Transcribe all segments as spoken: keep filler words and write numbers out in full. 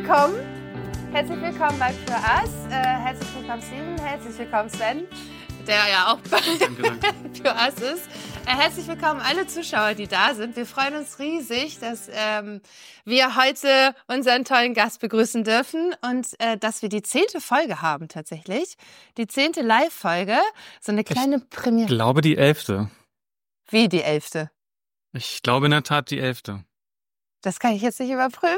willkommen. Herzlich willkommen bei Für Us. Äh, herzlich willkommen Steven, herzlich willkommen Sven, der ja auch bei danke, danke. Für Us ist. Äh, herzlich willkommen alle Zuschauer, die da sind. Wir freuen uns riesig, dass ähm, wir heute unseren tollen Gast begrüßen dürfen und äh, dass wir die zehnte Folge haben tatsächlich. Die zehnte Live-Folge, so eine kleine ich Premiere. Ich glaube die elfte. Wie die elfte? Ich glaube in der Tat die elfte. Das kann ich jetzt nicht überprüfen.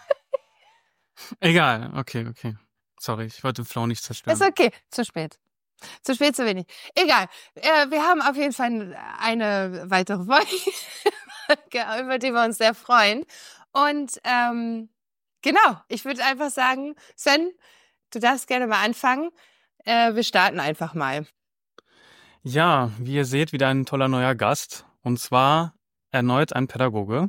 Egal, okay, okay. Sorry, ich wollte den Flow nicht zerstören. Ist okay, zu spät. Zu spät, zu wenig. Egal, äh, wir haben auf jeden Fall eine weitere Folge, über die wir uns sehr freuen. Und ähm, genau, ich würde einfach sagen, Sven, du darfst gerne mal anfangen. Äh, wir starten einfach mal. Ja, wie ihr seht, wieder ein toller neuer Gast. Und zwar erneut ein Pädagoge.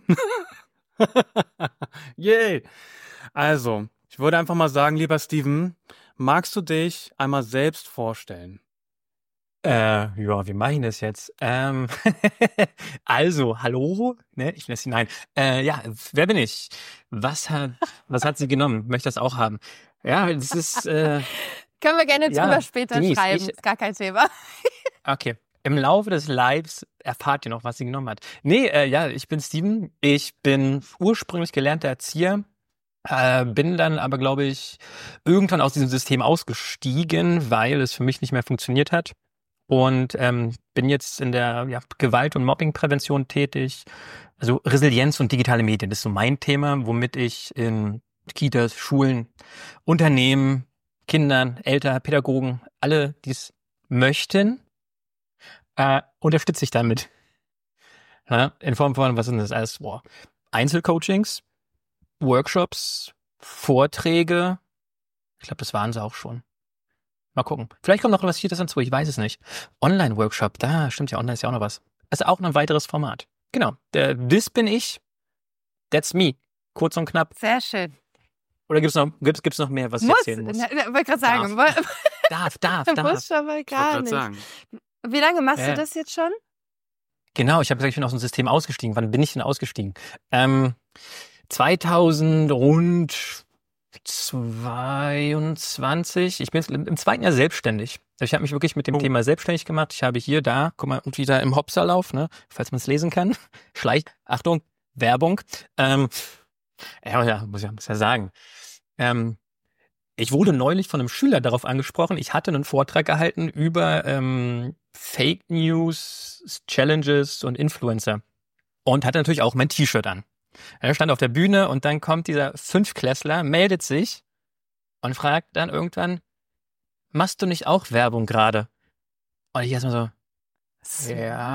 Yay! Also, ich würde einfach mal sagen, lieber Steven, magst du dich einmal selbst vorstellen? Äh, ja, wie mache ich das jetzt? Ähm, also, hallo, ne, ich lässt sie, nein. Äh, ja, wer bin ich? Was hat, was hat sie genommen? Möchte das auch haben? Ja, das ist, äh, Können wir gerne drüber ja, später Denise, schreiben, ich- ist gar kein Thema. okay. Im Laufe des Lives erfahrt ihr noch, was sie genommen hat. Nee, äh, ja, ich bin Steven. Ich bin ursprünglich gelernter Erzieher. Äh, bin dann aber, glaube ich, irgendwann aus diesem System ausgestiegen, weil es für mich nicht mehr funktioniert hat. Und ähm, bin jetzt in der ja, Gewalt- und Mobbingprävention tätig. Also Resilienz und digitale Medien, das ist so mein Thema, womit ich in Kitas, Schulen, Unternehmen, Kindern, Eltern, Pädagogen, alle, die es möchten, äh, unterstütze ich damit. Ja, in Form von, was sind das alles? Boah, Einzelcoachings, Workshops, Vorträge. Ich glaube, das waren sie auch schon. Mal gucken. Vielleicht kommt noch was Viertes hinzu, ich weiß es nicht. Online-Workshop, da stimmt ja, online ist ja auch noch was. Das ist auch ein weiteres Format. Genau, der, das bin ich. That's me. Kurz und knapp. Sehr schön. Oder gibt's noch, gibt's, gibt's noch mehr, was ich Muss, erzählen muss? na, na, wollte gerade sagen, Darf. woll- Darf, darf, darf. muss schon mal Ich wollte gar gerade nicht. sagen. Wie lange machst Ja. du das jetzt schon? Genau, ich habe gesagt, ich bin aus dem System ausgestiegen. Wann bin ich denn ausgestiegen? Ähm, zweitausend rund zweiundzwanzig. Ich bin jetzt im im zweiten Jahr selbstständig. Also ich habe mich wirklich mit dem Oh. Thema selbstständig gemacht. Ich habe hier, da, guck mal, und wieder im Hopserlauf, ne, falls man es lesen kann. Schleich, Achtung, Werbung. Ähm, ja, ja, muss ja, muss ja sagen. Ähm, ich wurde neulich von einem Schüler darauf angesprochen. Ich hatte einen Vortrag gehalten über ähm, Fake News, Challenges und Influencer. Und hatte natürlich auch mein T-Shirt an. Er stand auf der Bühne und dann kommt dieser Fünftklässler, meldet sich und fragt dann irgendwann, machst du nicht auch Werbung gerade? Und ich erstmal so,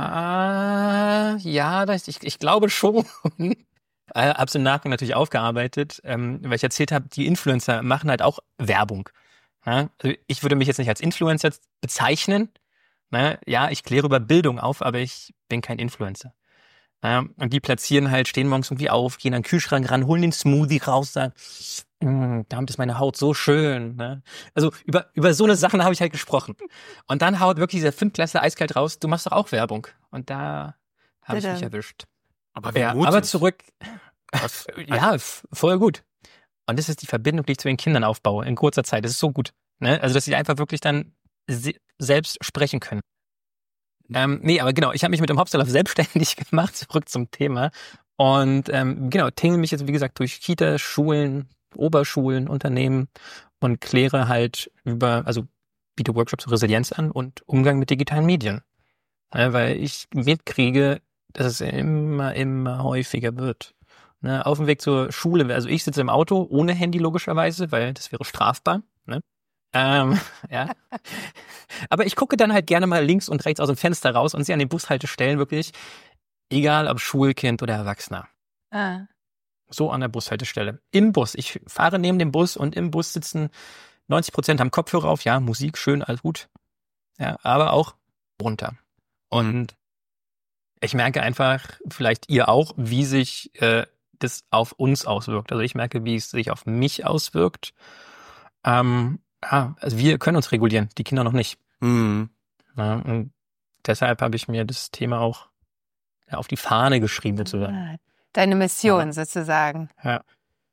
ja, ja, das, ich, ich glaube schon. Äh, hab's im Nachgang natürlich aufgearbeitet, ähm, weil ich erzählt habe, die Influencer machen halt auch Werbung. Ja? Also ich würde mich jetzt nicht als Influencer bezeichnen. Ne? Ja, ich kläre über Bildung auf, aber ich bin kein Influencer. Ja, und die platzieren halt, stehen morgens irgendwie auf, gehen an den Kühlschrank ran, holen den Smoothie raus, sagen, "Mm, damit ist meine Haut so schön. Ne? Also über, über so eine Sachen habe ich halt gesprochen. Und dann haut wirklich dieser Fünftklässler eiskalt raus, du machst doch auch Werbung. Und da habe ich mich Tadam. erwischt. Aber wie Ja, mutig. aber zurück. Was? Ja, f- voll gut. Und das ist die Verbindung, die ich zu den Kindern aufbaue in kurzer Zeit. Das ist so gut. Ne? Also, dass sie einfach wirklich dann se selbst sprechen können. Ähm, nee, aber genau, ich habe mich mit dem Hopserlauf selbstständig gemacht, zurück zum Thema. Und ähm, genau, tingle mich jetzt, wie gesagt, durch Kitas, Schulen, Oberschulen, Unternehmen und kläre halt über, also biete Workshops zur Resilienz an und Umgang mit digitalen Medien. Ja, weil ich mitkriege, dass es immer, immer häufiger wird. Ne, auf dem Weg zur Schule, also ich sitze im Auto ohne Handy logischerweise, weil das wäre strafbar. Ne? Ähm, ja. Aber ich gucke dann halt gerne mal links und rechts aus dem Fenster raus und sehe an den Bushaltestellen wirklich, egal ob Schulkind oder Erwachsener, Ah. so an der Bushaltestelle. Im Bus. Ich fahre neben dem Bus und im Bus sitzen neunzig Prozent haben Kopfhörer auf. Ja, Musik, schön, alles gut. Ja, aber auch runter. Und ich merke einfach, vielleicht ihr auch, wie sich äh, das auf uns auswirkt. Also ich merke, wie es sich auf mich auswirkt. Ähm, ja, also wir können uns regulieren, die Kinder noch nicht. Mhm. Ja, und deshalb habe ich mir das Thema auch ja, auf die Fahne geschrieben sozusagen. Ah, deine Mission Ja. sozusagen. Ja.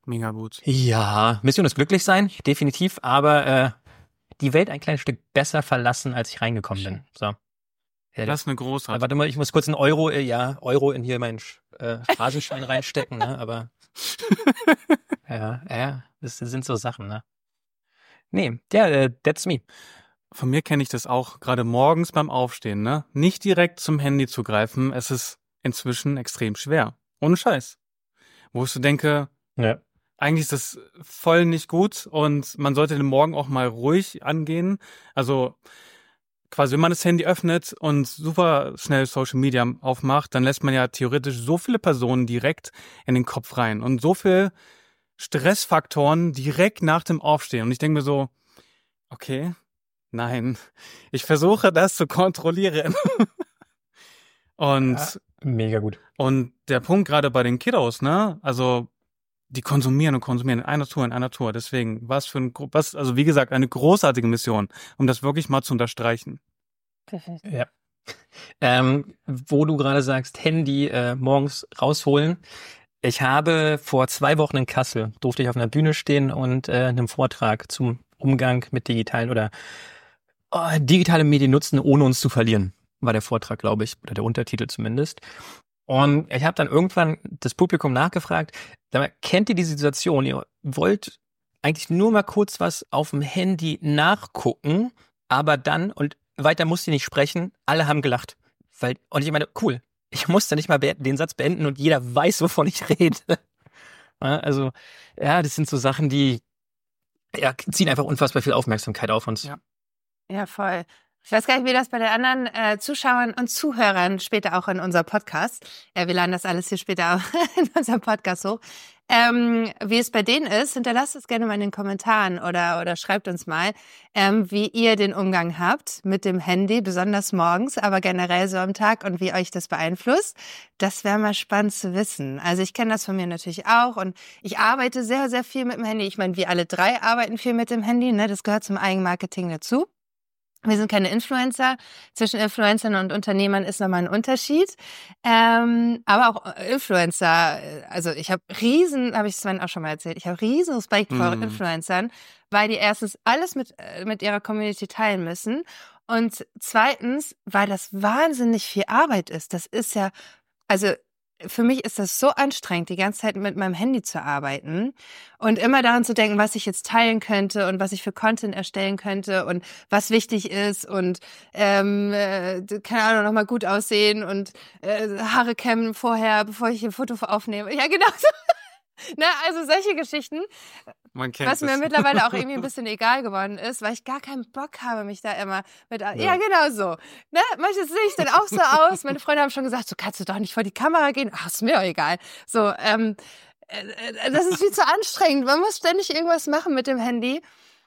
Mega gut. Ja, Mission ist glücklich sein, definitiv, aber äh, die Welt ein kleines Stück besser verlassen, als ich reingekommen bin. So. Ja, Das ist eine großartige. warte mal, ich muss kurz einen Euro, äh, ja, Euro in hier meinen äh, Phrasenschein reinstecken, ne? Aber ja, ja, das sind so Sachen, ne? Nee, ja, äh, that's me. Von mir kenne ich das auch, gerade morgens beim Aufstehen, ne? Nicht direkt zum Handy zu greifen, es ist inzwischen extrem schwer. Ohne Scheiß. Wo ich so denke, Ja. eigentlich ist das voll nicht gut und man sollte den Morgen auch mal ruhig angehen. Also quasi, wenn man das Handy öffnet und super schnell Social Media aufmacht, dann lässt man ja theoretisch so viele Personen direkt in den Kopf rein und so viel Stressfaktoren direkt nach dem Aufstehen. Und ich denke mir so, okay, nein, ich versuche das zu kontrollieren. und, Ja, mega gut. und der Punkt gerade bei den Kiddos, ne, also die konsumieren und konsumieren in einer Tour, in einer Tour. Deswegen, was für ein, was, also wie gesagt, eine großartige Mission, um das wirklich mal zu unterstreichen. Perfekt. Ja. Ähm, wo du gerade sagst, Handy äh, morgens rausholen. Ich habe vor zwei Wochen in Kassel, durfte ich auf einer Bühne stehen und äh, einem Vortrag zum Umgang mit digitalen oder oh, digitale Medien nutzen, ohne uns zu verlieren, war der Vortrag, glaube ich, oder der Untertitel zumindest. Und ich habe dann irgendwann das Publikum nachgefragt, sag mal, kennt ihr die Situation, ihr wollt eigentlich nur mal kurz was auf dem Handy nachgucken, aber dann, und weiter musst ihr nicht sprechen, alle haben gelacht. Weil, und ich meine, cool, ich musste nicht mal be- den Satz beenden und jeder weiß, wovon ich rede. Ja, also, ja, das sind so Sachen, die ja, ziehen einfach unfassbar viel Aufmerksamkeit auf uns. Ja. Ja, voll. Ich weiß gar nicht, wie das bei den anderen äh, Zuschauern und Zuhörern später auch in unser Podcast, äh, wir laden das alles hier später in unserem Podcast hoch, ähm, wie es bei denen ist. Hinterlasst es gerne mal in den Kommentaren oder oder schreibt uns mal, ähm, wie ihr den Umgang habt mit dem Handy, besonders morgens, aber generell so am Tag und wie euch das beeinflusst. Das wäre mal spannend zu wissen. Also ich kenne das von mir natürlich auch und ich arbeite sehr, sehr viel mit dem Handy. Ich meine, wir alle drei arbeiten viel mit dem Handy, ne? Das gehört zum Eigenmarketing dazu. Wir sind keine Influencer. Zwischen Influencern und Unternehmern ist nochmal ein Unterschied. Ähm, aber auch Influencer, also ich habe riesen, habe ich Sven auch schon mal erzählt, ich habe riesen Respekt vor Mm. Influencern, weil die erstens alles mit, mit ihrer Community teilen müssen und zweitens, weil das wahnsinnig viel Arbeit ist. Das ist ja, also für mich ist das so anstrengend, die ganze Zeit mit meinem Handy zu arbeiten und immer daran zu denken, was ich jetzt teilen könnte und was ich für Content erstellen könnte und was wichtig ist und ähm, äh, keine Ahnung, nochmal gut aussehen und äh, Haare kämmen vorher, bevor ich ein Foto aufnehme. Ja, genau so. Ne, also solche Geschichten, Man kennt was mir es. mittlerweile auch irgendwie ein bisschen egal geworden ist, weil ich gar keinen Bock habe, mich da immer mit... Ja, ja genau so. Ne? Manches sehe ich dann auch so aus. Meine Freunde haben schon gesagt, so kannst du doch nicht vor die Kamera gehen. Ach, ist mir auch egal. So, ähm, äh, das ist viel zu anstrengend. Man muss ständig irgendwas machen mit dem Handy.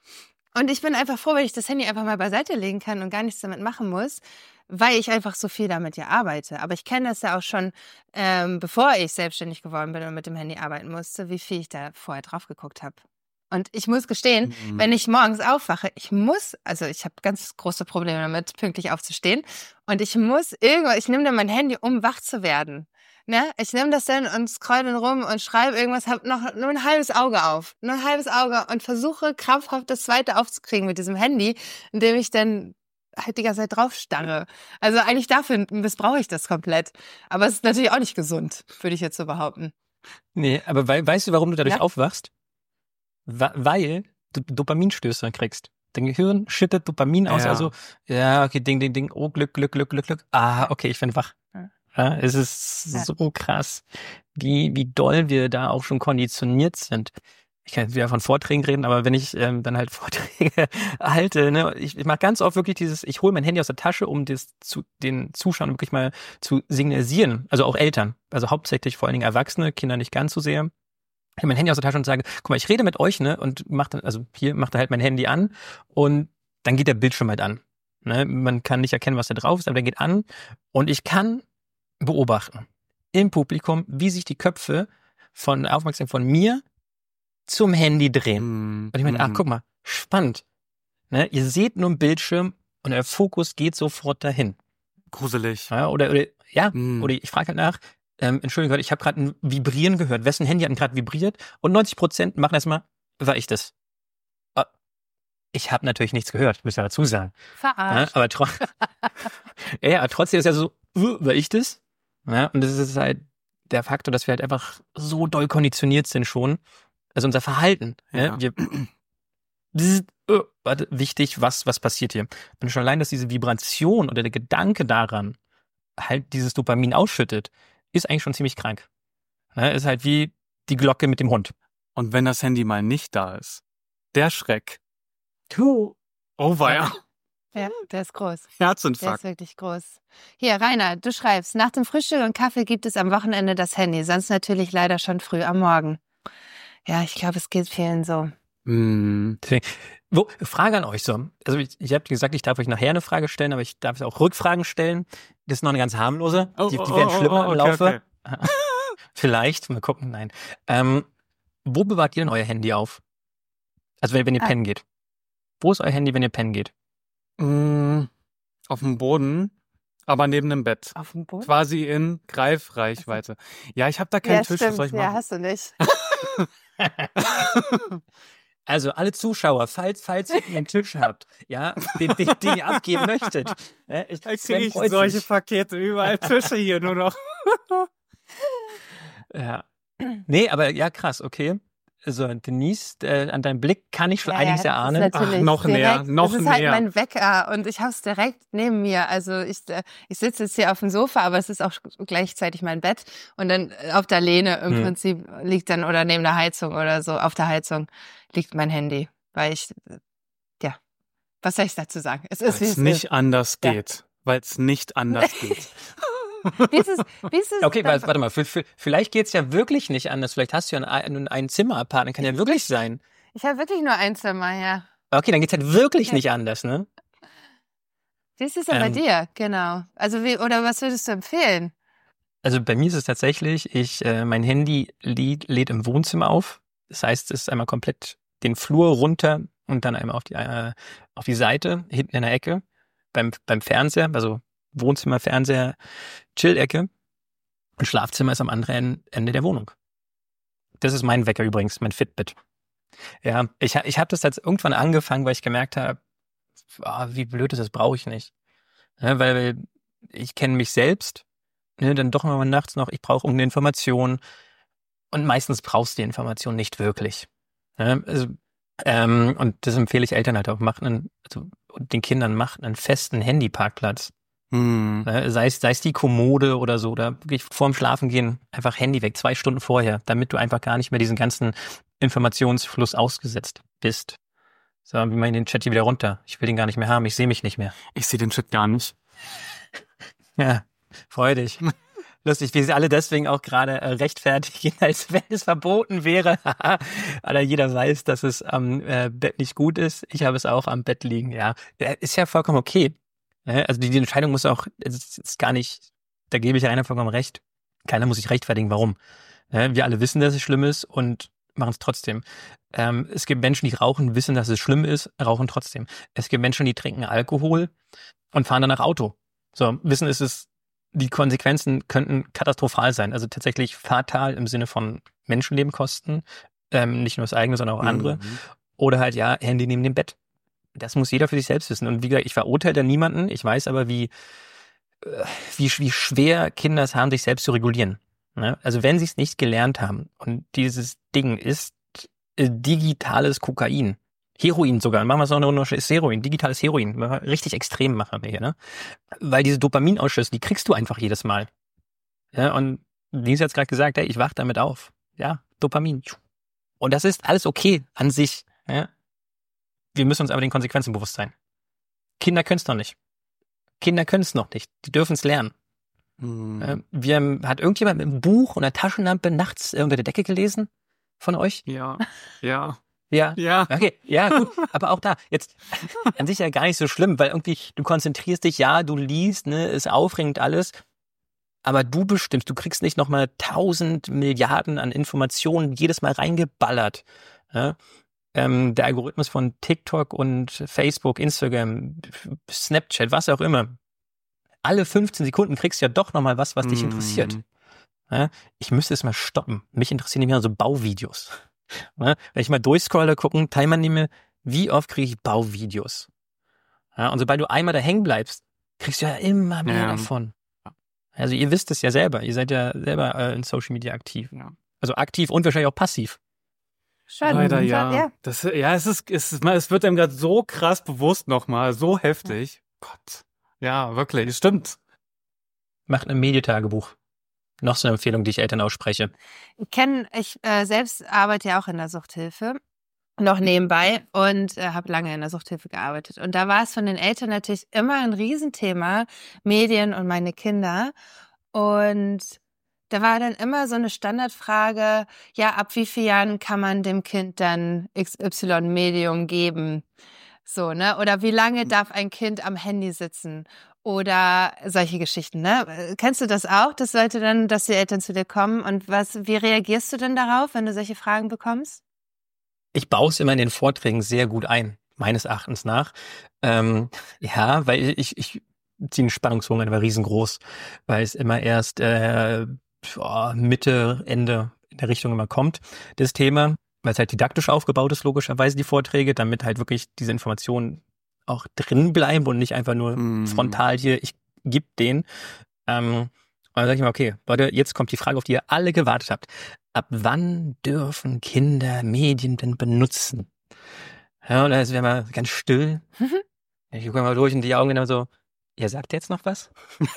Und ich bin einfach froh, wenn ich das Handy einfach mal beiseite legen kann und gar nichts damit machen muss, weil ich einfach so viel damit ja arbeite. Aber ich kenne das ja auch schon, ähm, bevor ich selbstständig geworden bin und mit dem Handy arbeiten musste, wie viel ich da vorher drauf geguckt habe. Und ich muss gestehen, Mhm. wenn ich morgens aufwache, ich muss, also ich habe ganz große Probleme damit, pünktlich aufzustehen. Und ich muss irgendwo, ich nehme dann mein Handy, um wach zu werden. Ne? Ich nehme das dann und scroll dann rum und schreibe irgendwas, habe noch nur ein halbes Auge auf. Nur ein halbes Auge und versuche krampfhaft das zweite aufzukriegen mit diesem Handy, indem ich dann halt die ganze Zeit drauf starre. Also eigentlich dafür missbrauche ich das komplett. Aber es ist natürlich auch nicht gesund, würde ich jetzt so behaupten. Nee, aber wei- weißt du, warum du dadurch Ja. aufwachst? Wa- weil du Dopaminstöße kriegst. Dein Gehirn schüttet Dopamin aus, Ja. also, ja, okay, ding, ding, ding, oh, Glück, Glück, Glück, Glück, Glück. Ah, okay, ich bin wach. Ja. Ja, es ist Ja. so krass, wie, wie doll wir da auch schon konditioniert sind. Ich kann jetzt wieder von Vorträgen reden, aber wenn ich ähm, dann halt Vorträge halte, ne, ich, ich mache ganz oft wirklich dieses, ich hole mein Handy aus der Tasche, um das zu den Zuschauern wirklich mal zu signalisieren, also auch Eltern, also hauptsächlich vor allen Dingen Erwachsene, Kinder nicht ganz so sehr. Ich nehme mein Handy aus der Tasche und sage, guck mal, ich rede mit euch, ne, und mach dann, also hier macht er halt mein Handy an und dann geht der Bildschirm halt an. Ne? Man kann nicht erkennen, was da drauf ist, aber der geht an und ich kann beobachten im Publikum, wie sich die Köpfe von aufmerksam von mir zum Handy drehen. Mhm. Und ich meine, ach, Mhm. guck mal, spannend. Ne? Ihr seht nur einen Bildschirm und der Fokus geht sofort dahin. Gruselig. Ja, oder, oder ja, Mhm. oder ich frage halt nach, ähm, Entschuldigung, ich habe gerade ein Vibrieren gehört. Wessen Handy hat gerade vibriert? Und neunzig Prozent machen erstmal, war ich das. Ich habe natürlich nichts gehört, muss ich dazu sagen. Verarscht. Ja, aber, tro- ja, aber trotzdem ist ja so, uh, war ich das? Ja, und das ist halt der Faktor, dass wir halt einfach so doll konditioniert sind schon. Also unser Verhalten. Ja. Ja, wir, bzz, uh, warte, wichtig, was, was passiert hier? Und schon allein, dass diese Vibration oder der Gedanke daran halt dieses Dopamin ausschüttet, ist eigentlich schon ziemlich krank. Ja, ist halt wie die Glocke mit dem Hund. Und wenn das Handy mal nicht da ist, der Schreck. Oh weia. Ja, der ist groß. Herzinfarkt. Der ist wirklich groß. Hier, Rainer, du schreibst, nach dem Frühstück und Kaffee gibt es am Wochenende das Handy, sonst natürlich leider schon früh am Morgen. Ja, ich glaube, es geht vielen so. Mm. Deswegen, wo, Frage an euch so. Also ich, ich habe gesagt, ich darf euch nachher eine Frage stellen, aber ich darf auch Rückfragen stellen. Das ist noch eine ganz harmlose. Die, die werden schlimmer oh, oh, im okay, Laufe. okay. Vielleicht, mal gucken, nein. Ähm, wo bewahrt ihr denn euer Handy auf? Also wenn, wenn ihr Ah. pennen geht. Wo ist euer Handy, wenn ihr pennen geht? Mm, auf dem Boden, aber neben dem Bett. Auf dem Boden? Quasi in Greifreichweite. Ja, ich habe da keinen Ja, Tisch, stimmt. was soll ich Ja, machen? hast du nicht. Also alle Zuschauer, falls, falls ihr einen Tisch habt, ja, den, den, den ihr abgeben möchtet. Ja, ich, Da Sven kriege ich freut solche sich. Pakete, überall Tische hier nur noch. Ja. Nee, aber ja, krass, okay. Also Denise, äh, an deinem Blick kann ich schon Ja, einiges ja, das ist erahnen. natürlich Ach, noch näher, direkt, noch Das ist halt näher. mein Wecker und ich habe es direkt neben mir. Also ich, äh, ich sitze jetzt hier auf dem Sofa, aber es ist auch gleichzeitig mein Bett. Und dann äh, auf der Lehne im Hm. Prinzip liegt dann, oder neben der Heizung oder so, auf der Heizung liegt mein Handy. Weil ich, äh, ja, was soll ich dazu sagen? Es ist, Weil wie es es nicht ist. anders Ja. geht. Weil es nicht anders geht. Wie ist es, wie ist es Okay, dann- warte, warte mal, v- v- vielleicht geht's ja wirklich nicht anders. Vielleicht hast du ja ein, ein, ein Zimmer-Apartment, kann ja wirklich sein. Ich habe wirklich nur ein Zimmer, ja. Okay, dann geht's halt wirklich Ja. nicht anders, ne? Wie ist es denn bei Ähm. dir? Genau. Also wie, oder was würdest du empfehlen? Also bei mir ist es tatsächlich, ich, äh, mein Handy lädt, lädt im Wohnzimmer auf. Das heißt, es ist einmal komplett den Flur runter und dann einmal auf die, äh, auf die Seite, hinten in der Ecke, beim, beim Fernseher, also Wohnzimmer, Fernseher, Chill-Ecke. Und Schlafzimmer ist am anderen Ende der Wohnung. Das ist mein Wecker übrigens, mein Fitbit. Ja, ich, ha- ich habe das jetzt irgendwann angefangen, weil ich gemerkt habe, ah, wie blöd ist das, brauche ich nicht. Ja, weil ich kenne mich selbst, ne, dann doch mal nachts noch, ich brauche irgendeine Information und meistens brauchst du die Information nicht wirklich. Ja, also, ähm, und das empfehle ich Eltern halt auch, macht einen, also und den Kindern macht einen festen Handyparkplatz. Hm. Ne, sei es, sei es die Kommode oder so, oder wirklich vorm Schlafengehen einfach Handy weg, zwei Stunden vorher, damit du einfach gar nicht mehr diesen ganzen Informationsfluss ausgesetzt bist. So, wie man den Chat hier wieder runter. Ich will den gar nicht mehr haben, ich sehe mich nicht mehr. Ich sehe den Shit gar nicht. Ja, freu dich. Lustig, wie sie alle deswegen auch gerade äh, rechtfertigen, als wenn es verboten wäre. Aber jeder weiß, dass es am äh, Bett nicht gut ist. Ich habe es auch am Bett liegen, ja. Ja, ist ja vollkommen okay. Ne? Also die, die Entscheidung muss auch, es ist, ist gar nicht, da gebe ich Rainer vollkommen recht. Keiner muss sich rechtfertigen, warum. Ne? Wir alle wissen, dass es schlimm ist und machen es trotzdem. Ähm, es gibt Menschen, die rauchen, wissen, dass es schlimm ist, rauchen trotzdem. Es gibt Menschen, die trinken Alkohol und fahren danach Auto. So, wissen, ist es, die Konsequenzen könnten katastrophal sein. Also tatsächlich fatal im Sinne von Menschenleben kosten. Ähm, nicht nur das eigene, sondern auch andere. Mhm. Oder halt, ja, Handy neben dem Bett. Das muss jeder für sich selbst wissen. Und wie gesagt, ich verurteile da niemanden. Ich weiß aber, wie, äh, wie, wie schwer Kinder es haben, sich selbst zu regulieren. Ne? Also wenn sie es nicht gelernt haben und dieses Ding ist äh, digitales Kokain. Heroin sogar. Machen wir es noch eine Runde, ist Heroin, digitales Heroin. Richtig extrem machen wir hier, ne? Weil diese Dopaminausschüsse, die kriegst du einfach jedes Mal. Ja, und wie ist jetzt gerade gesagt, ey, ich wach damit auf. Ja, Dopamin. Und das ist alles okay an sich. Ja? Wir müssen uns aber den Konsequenzen bewusst sein. Kinder können es noch nicht. Kinder können es noch nicht. Die dürfen es lernen. Mhm. Ja, wir haben, hat irgendjemand mit einem Buch und einer Taschenlampe nachts unter der Decke gelesen? Von euch? Ja, ja, Ja. ja. Okay, ja, gut. Aber auch da, jetzt an sich ja gar nicht so schlimm, weil irgendwie du konzentrierst dich, ja, du liest, ne, ist aufregend alles. Aber du bestimmst, du kriegst nicht nochmal tausend Milliarden an Informationen jedes Mal reingeballert. Ja? Ähm, der Algorithmus von TikTok und Facebook, Instagram, Snapchat, was auch immer. Alle fünfzehn Sekunden kriegst du ja doch nochmal was, was dich Mhm. interessiert. Ja, ich müsste es mal stoppen. Mich interessieren nicht mehr so Bauvideos. Ja, wenn ich mal durchscrolle, gucken, Timer nehme, wie oft kriege ich Bauvideos? Ja, und sobald du einmal da hängen bleibst, kriegst du ja immer mehr Ja. davon. Also ihr wisst es ja selber. Ihr seid ja selber äh, in Social Media aktiv. Ja. Also aktiv und wahrscheinlich auch passiv. Schon. Leider ja. ja. Das, ja, es ist, es ist, es wird einem gerade so krass bewusst nochmal, so heftig. Gott. Ja, wirklich, es stimmt. Macht ein Medientagebuch. Noch so eine Empfehlung, die ich Eltern ausspreche. Ich kenne, ich äh, selbst arbeite ja auch in der Suchthilfe, noch nebenbei und äh, habe lange in der Suchthilfe gearbeitet. Und da war es von den Eltern natürlich immer ein Riesenthema, Medien und meine Kinder. Und da war dann immer so eine Standardfrage, ja, ab wie vielen Jahren kann man dem Kind dann X Y-Medium geben? So, ne? Oder wie lange darf ein Kind am Handy sitzen? Oder solche Geschichten, ne? Kennst du das auch, dass Leute dann, dass die Eltern zu dir kommen? Und was, wie reagierst du denn darauf, wenn du solche Fragen bekommst? Ich baue es immer in den Vorträgen sehr gut ein, meines Erachtens nach. Ähm, ja, weil ich, ich ziehe einen Spannungsbogen, der war riesengroß, weil es immer erst äh, oh, Mitte, Ende in der Richtung immer kommt, das Thema, weil es halt didaktisch aufgebaut ist, logischerweise die Vorträge, damit halt wirklich diese Informationen auch drin bleiben und nicht einfach nur Mm. frontal hier, ich gebe den. Ähm, und dann sage ich mir, okay, Leute, jetzt kommt die Frage, auf die ihr alle gewartet habt. Ab wann dürfen Kinder Medien denn benutzen? Ja, und da wäre mal ganz still. Mhm. Ich gucke mal durch und die Augen genau so, ihr sagt jetzt noch was?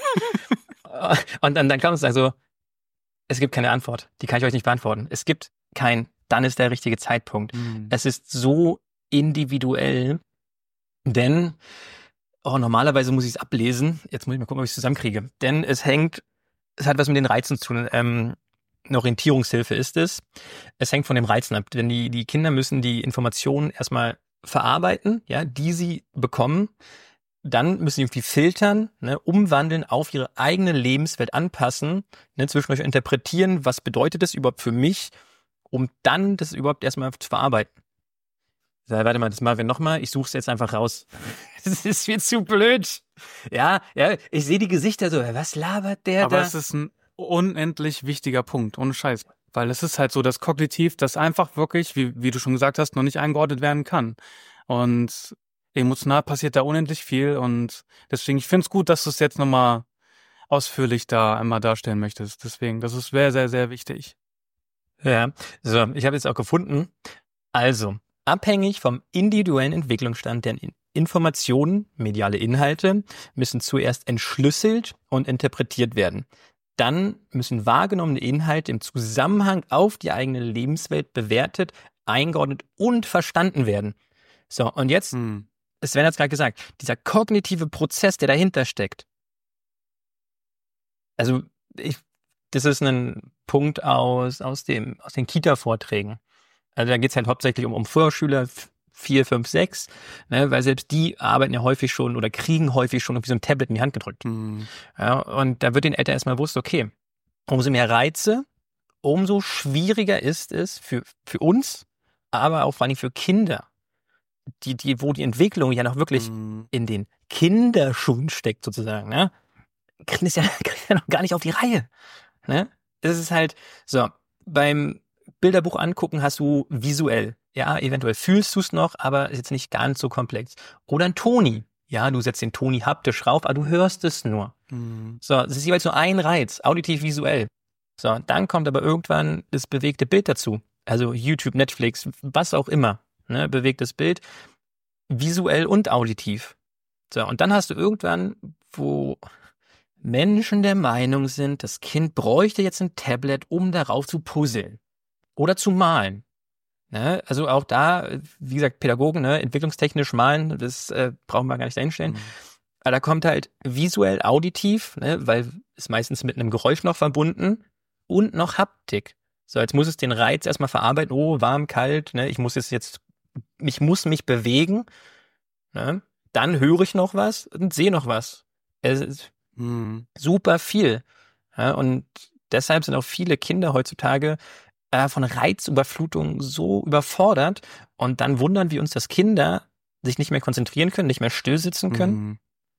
Und dann, dann kommt es also, es gibt keine Antwort. Die kann ich euch nicht beantworten. Es gibt kein, dann ist der richtige Zeitpunkt. Mhm. Es ist so individuell, denn oh, normalerweise muss ich es ablesen. Jetzt muss ich mal gucken, ob ich es zusammenkriege. Denn es hängt, es hat was mit den Reizen zu tun. Ähm, eine Orientierungshilfe ist es. Es hängt von den Reizen ab. Denn die, die Kinder müssen die Informationen erstmal verarbeiten, ja, die sie bekommen. Dann müssen sie irgendwie filtern, ne, umwandeln, auf ihre eigene Lebenswelt anpassen, ne, zwischendurch interpretieren, was bedeutet das überhaupt für mich, um dann das überhaupt erstmal zu verarbeiten. So, warte mal, das machen wir nochmal. Ich suche es jetzt einfach raus. Das ist viel zu blöd. Ja, ja, ich sehe die Gesichter so, was labert der Aber da? es ist ein unendlich wichtiger Punkt, ohne Scheiß. Weil es ist halt so, dass kognitiv das einfach wirklich, wie, wie du schon gesagt hast, noch nicht eingeordnet werden kann. Und emotional passiert da unendlich viel. Und deswegen, ich finde es gut, dass du es jetzt nochmal ausführlich da einmal darstellen möchtest. Deswegen, das ist sehr, sehr, sehr wichtig. Ja, so, ich habe jetzt auch gefunden. Also, abhängig vom individuellen Entwicklungsstand der Informationen, mediale Inhalte, müssen zuerst entschlüsselt und interpretiert werden. Dann müssen wahrgenommene Inhalte im Zusammenhang auf die eigene Lebenswelt bewertet, eingeordnet und verstanden werden. So, und jetzt, Hm. Sven hat es gerade gesagt, dieser kognitive Prozess, der dahinter steckt. Also, ich, das ist ein Punkt aus, aus, dem, aus den Kita-Vorträgen. Also da geht es halt hauptsächlich um, um Vorschüler, vier, fünf, sechs, ne, weil selbst die arbeiten ja häufig schon oder kriegen häufig schon irgendwie so ein Tablet in die Hand gedrückt. Hm. Ja, und da wird den Eltern erstmal bewusst, okay, umso mehr Reize, umso schwieriger ist es für, für uns, aber auch vor allem für Kinder, die, die, wo die Entwicklung ja noch wirklich Hm. in den Kinderschuhen steckt sozusagen, ne? Kriegen es ja, kriegen ja noch gar nicht auf die Reihe. Ne? Es ist halt, so, beim Bilderbuch angucken hast du visuell, ja, eventuell fühlst du es noch, aber ist jetzt nicht ganz so komplex. Oder ein Toni, ja, du setzt den Toni haptisch rauf, aber du hörst es nur. Hm. So, es ist jeweils nur ein Reiz, auditiv, visuell. So, dann kommt aber irgendwann das bewegte Bild dazu. Also YouTube, Netflix, was auch immer, ne, bewegtes Bild, visuell und auditiv. So, und dann hast du irgendwann, wo Menschen der Meinung sind, das Kind bräuchte jetzt ein Tablet, um darauf zu puzzeln oder zu malen. Ne? Also auch da, wie gesagt, Pädagogen, ne, entwicklungstechnisch malen, das äh, brauchen wir gar nicht dahinstellen. Hm. Aber da kommt halt visuell, auditiv, ne, weil es meistens mit einem Geräusch noch verbunden und noch Haptik. So, jetzt muss es den Reiz erstmal verarbeiten, oh, warm, kalt, ne, ich muss es jetzt, ich muss mich bewegen, ne? Dann höre ich noch was und sehe noch was. Es ist Hm. super viel. Ja, und deshalb sind auch viele Kinder heutzutage äh, von Reizüberflutung so überfordert und dann wundern wir uns, dass Kinder sich nicht mehr konzentrieren können, nicht mehr still sitzen können. Hm.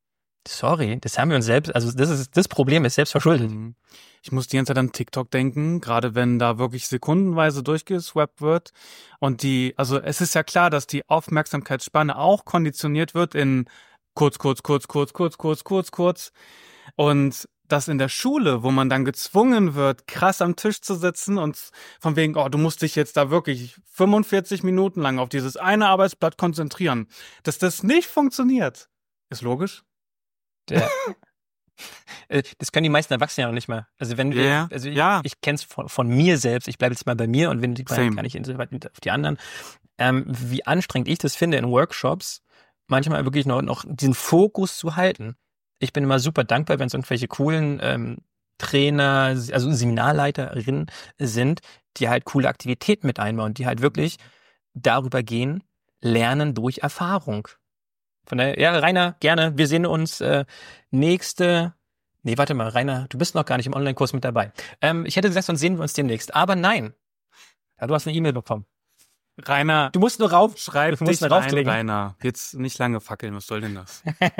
Sorry, das haben wir uns selbst, also das ist das Problem ist selbst verschuldet. Ich muss die ganze Zeit an TikTok denken, gerade wenn da wirklich sekundenweise durchgeswappt wird. Und die, also es ist ja klar, dass die Aufmerksamkeitsspanne auch konditioniert wird in kurz, kurz, kurz, kurz, kurz, kurz, kurz, kurz. Und das in der Schule, wo man dann gezwungen wird, krass am Tisch zu sitzen und von wegen, oh, du musst dich jetzt da wirklich fünfundvierzig Minuten lang auf dieses eine Arbeitsblatt konzentrieren, dass das nicht funktioniert, ist logisch. Der, das können die meisten Erwachsenen ja noch nicht mal. Also wenn yeah. also ich, ja. ich kenne es von, von mir selbst, ich bleibe jetzt mal bei mir und wenn die kann ich insoweit auf die anderen, ähm, wie anstrengend ich das finde in Workshops, manchmal wirklich noch, noch diesen Fokus zu halten. Ich bin immer super dankbar, wenn es irgendwelche coolen ähm, Trainer, also Seminarleiterinnen sind, die halt coole Aktivitäten mit einbauen, die halt wirklich darüber gehen, lernen durch Erfahrung. Von daher, ja, Rainer, gerne. Wir sehen uns äh, nächste, nee, warte mal, Rainer, du bist noch gar nicht im Online-Kurs mit dabei. Ähm, ich hätte gesagt, sonst sehen wir uns demnächst. Aber nein. Ja, du hast eine E-Mail bekommen. Rainer, du musst nur rauf, schreib du musst dich nur ein, raufklicken. Rainer. Jetzt nicht lange fackeln, was soll denn das?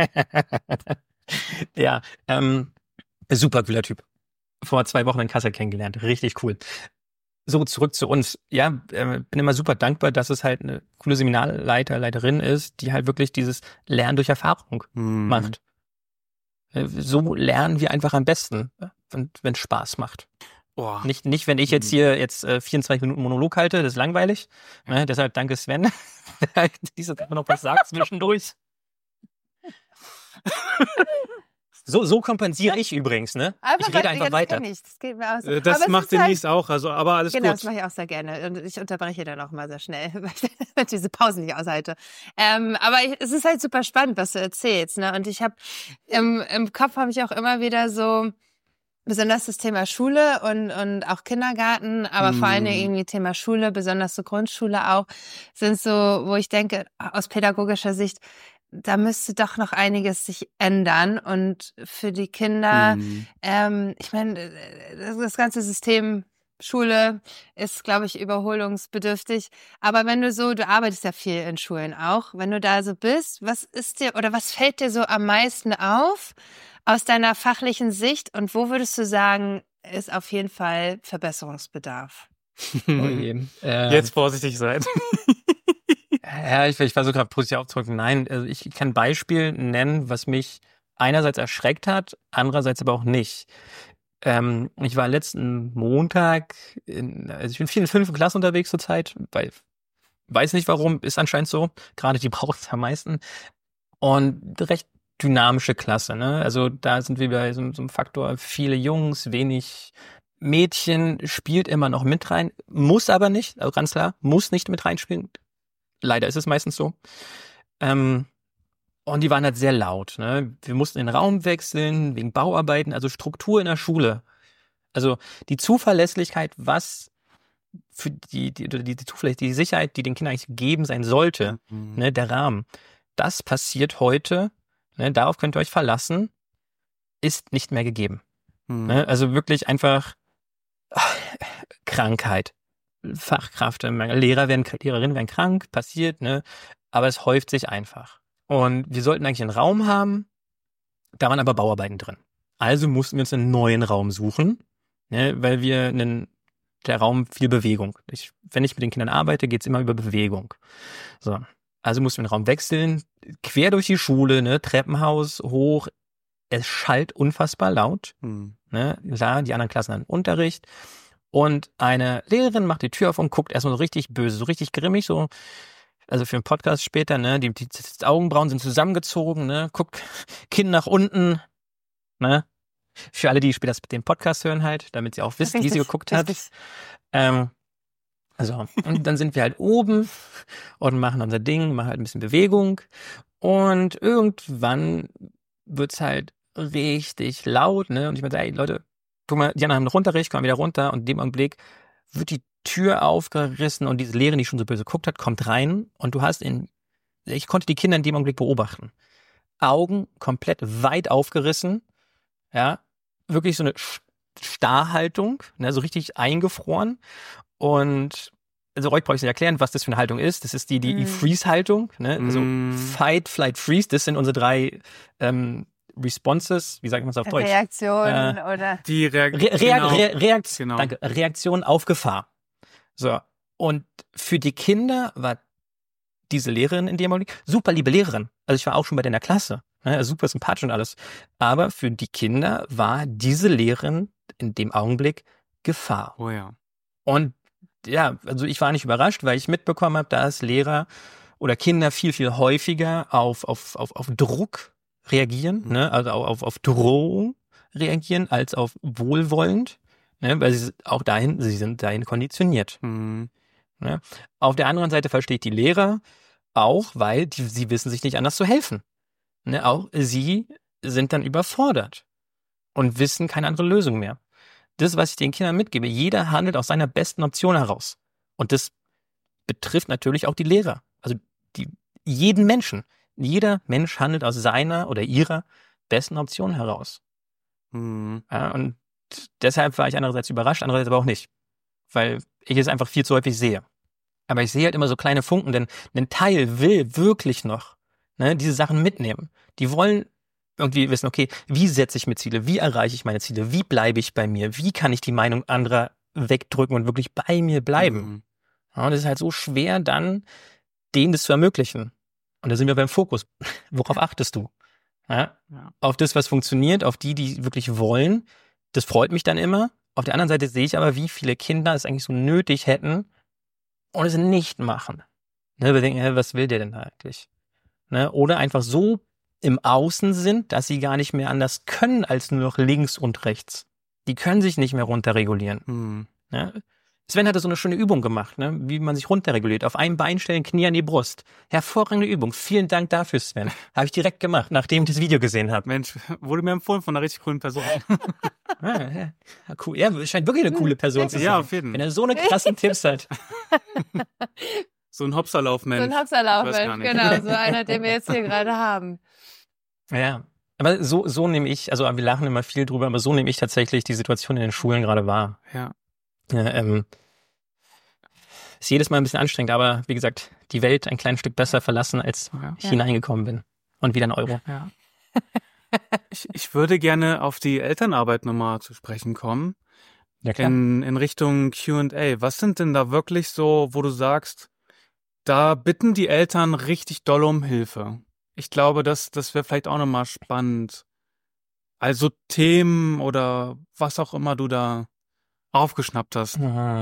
Ja, ähm, super cooler Typ. Vor zwei Wochen in Kassel kennengelernt. Richtig cool. So, zurück zu uns. Ja, äh, bin immer super dankbar, dass es halt eine coole Seminarleiter, Leiterin ist, die halt wirklich dieses Lernen durch Erfahrung hm. macht. Äh, so lernen wir einfach am besten, wenn es Spaß macht. Oh. Nicht, nicht, wenn ich jetzt hier jetzt äh, vierundzwanzig Minuten Monolog halte, das ist langweilig. Ne? Deshalb danke Sven, der diese noch was sagt zwischendurch. So, so kompensiere ich übrigens, ne? Einfach ich rede einfach das weiter. Ich. Das geht mir aus. Das aber macht Denise halt, auch, also aber alles genau, gut. Genau, das mache ich auch sehr gerne. Und ich unterbreche dann auch mal sehr schnell, weil ich diese Pause nicht aushalte. Ähm, aber ich, es ist halt super spannend, was du erzählst, ne? Und ich habe im, im Kopf habe ich auch immer wieder so besonders das Thema Schule und und auch Kindergarten, aber mm. vor allen Dingen irgendwie Thema Schule, besonders so Grundschule auch, sind so, wo ich denke, aus pädagogischer Sicht, da müsste doch noch einiges sich ändern und für die Kinder, mhm. ähm, ich meine, das, das ganze System Schule ist, glaube ich, überholungsbedürftig. Aber wenn du so, du arbeitest ja viel in Schulen auch, wenn du da so bist, was ist dir oder was fällt dir so am meisten auf aus deiner fachlichen Sicht und wo würdest du sagen, ist auf jeden Fall Verbesserungsbedarf? Oh je. äh, Jetzt vorsichtig sein. Ja, ich, ich versuche gerade positiv aufzudrücken. Nein, also ich kann ein Beispiel nennen, was mich einerseits erschreckt hat, andererseits aber auch nicht. Ähm, ich war letzten Montag, in, also ich bin viel in fünften Klasse unterwegs zurzeit, weil weiß nicht warum, ist anscheinend so. Gerade die braucht es am meisten. Und recht dynamische Klasse, ne? Also da sind wir bei so, so einem Faktor, viele Jungs, wenig Mädchen, spielt immer noch mit rein, muss aber nicht, also ganz klar, muss nicht mit reinspielen. Leider ist es meistens so. Ähm, und die waren halt sehr laut. Ne? Wir mussten den Raum wechseln, wegen Bauarbeiten, also Struktur in der Schule. Also die Zuverlässigkeit, was für die, die, die, die Zuverlässigkeit, die Sicherheit, die den Kindern eigentlich gegeben sein sollte, mhm. ne, der Rahmen, das passiert heute, ne, darauf könnt ihr euch verlassen, ist nicht mehr gegeben. Mhm. Ne? Also wirklich einfach ach, Krankheit. Fachkräftemangel, Lehrer werden, Lehrerinnen werden krank, passiert, ne? Aber es häuft sich einfach. Und wir sollten eigentlich einen Raum haben, da waren aber Bauarbeiten drin. Also mussten wir uns einen neuen Raum suchen, ne? Weil wir einen, der Raum viel Bewegung. Ich, wenn ich mit den Kindern arbeite, geht's immer über Bewegung. So. Also mussten wir den Raum wechseln, quer durch die Schule, ne? Treppenhaus hoch. Es schallt unfassbar laut, hm. ne? Klar, die anderen Klassen haben Unterricht. Und eine Lehrerin macht die Tür auf und guckt erstmal so richtig böse, so richtig grimmig, so, also für den Podcast später, ne, die, die, die Augenbrauen sind zusammengezogen, ne, guckt Kinn nach unten, ne, für alle, die später den Podcast hören halt, damit sie auch wissen, richtig, wie sie geguckt hat. Ähm, also, und dann sind wir halt oben und machen unser Ding, machen halt ein bisschen Bewegung und irgendwann wird's halt richtig laut, ne, und ich meine, ey, Leute, guck mal, die anderen haben noch Unterricht, kommen wieder runter und in dem Augenblick wird die Tür aufgerissen und diese Lehrerin, die schon so böse geguckt hat, kommt rein und du hast in, ich konnte die Kinder in dem Augenblick beobachten. Augen komplett weit aufgerissen, ja, wirklich so eine Starrhaltung, ne, so richtig eingefroren und also euch brauche ich nicht erklären, was das für eine Haltung ist. Das ist die, die, die Freeze-Haltung, ne, also mm. Fight, Flight, Freeze, das sind unsere drei ähm, Responses, wie sagt man es auf Deutsch? Reaktionen äh, oder... Die Reak- Re- Reak- genau. Re- Reakt- Genau. Danke. Reaktion auf Gefahr. So. Und für die Kinder war diese Lehrerin in dem Augenblick, super liebe Lehrerin. Also ich war auch schon bei der in der Klasse. Ne, super sympathisch und alles. Aber für die Kinder war diese Lehrerin in dem Augenblick Gefahr. Oh ja. Und ja, also ich war nicht überrascht, weil ich mitbekommen habe, dass Lehrer oder Kinder viel, viel häufiger auf, auf, auf, auf Druck reagieren, ne? Also auf, auf Drohung reagieren, als auf wohlwollend, ne? Weil sie auch dahin, sie sind dahin konditioniert. Mhm. Ne? Auf der anderen Seite verstehe ich die Lehrer auch, weil die, sie wissen sich nicht anders zu helfen. Ne? Auch sie sind dann überfordert und wissen keine andere Lösung mehr. Das, was ich den Kindern mitgebe, jeder handelt aus seiner besten Option heraus. Und das betrifft natürlich auch die Lehrer. Also die, jeden Menschen. Jeder Mensch handelt aus seiner oder ihrer besten Option heraus. Mhm. Ja, und deshalb war ich einerseits überrascht, andererseits aber auch nicht. Weil ich es einfach viel zu häufig sehe. Aber ich sehe halt immer so kleine Funken, denn ein Teil will wirklich noch, ne, diese Sachen mitnehmen. Die wollen irgendwie wissen, okay, wie setze ich mir Ziele? Wie erreiche ich meine Ziele? Wie bleibe ich bei mir? Wie kann ich die Meinung anderer wegdrücken und wirklich bei mir bleiben? Mhm. Ja, und es ist halt so schwer, dann denen das zu ermöglichen. Und da sind wir beim Fokus. Worauf achtest du? Ja? Ja. Auf das, was funktioniert, auf die, die wirklich wollen. Das freut mich dann immer. Auf der anderen Seite sehe ich aber, wie viele Kinder es eigentlich so nötig hätten und es nicht machen. Ne, wir denken, hä, was will der denn da eigentlich? Ne, oder einfach so im Außen sind, dass sie gar nicht mehr anders können als nur noch links und rechts. Die können sich nicht mehr runterregulieren. Mhm. Ne? Sven hatte so eine schöne Übung gemacht, ne? Wie man sich runterreguliert. Auf einem Bein stellen, Knie an die Brust. Hervorragende Übung. Vielen Dank dafür, Sven. Habe ich direkt gemacht, nachdem ich das Video gesehen habe. Mensch, wurde mir empfohlen von einer richtig coolen Person. Ah, ja, ja, cool. Ja, scheint wirklich eine coole Person zu sein. Ja, auf jeden Wenn Fall. er so eine krassen Tipps hat. So ein Hopserlauf-Mensch. So ein Hopserlauf, Ich weiß gar nicht. genau, so einer, den wir jetzt hier gerade haben. Ja, aber so, so nehme ich, also wir lachen immer viel drüber, aber so nehme ich tatsächlich die Situation in den Schulen gerade wahr. Ja. Ja, ähm, ist jedes Mal ein bisschen anstrengend, aber wie gesagt, die Welt ein kleines Stück besser verlassen, als Ja. ich hineingekommen bin. Und wieder ein Euro. Ja. Ich, ich würde gerne auf die Elternarbeit nochmal zu sprechen kommen. Ja, klar. In, in Richtung Q und A. Was sind denn da wirklich so, wo du sagst, da bitten die Eltern richtig doll um Hilfe? Ich glaube, das, das wäre vielleicht auch nochmal spannend. Also Themen oder was auch immer du da aufgeschnappt hast.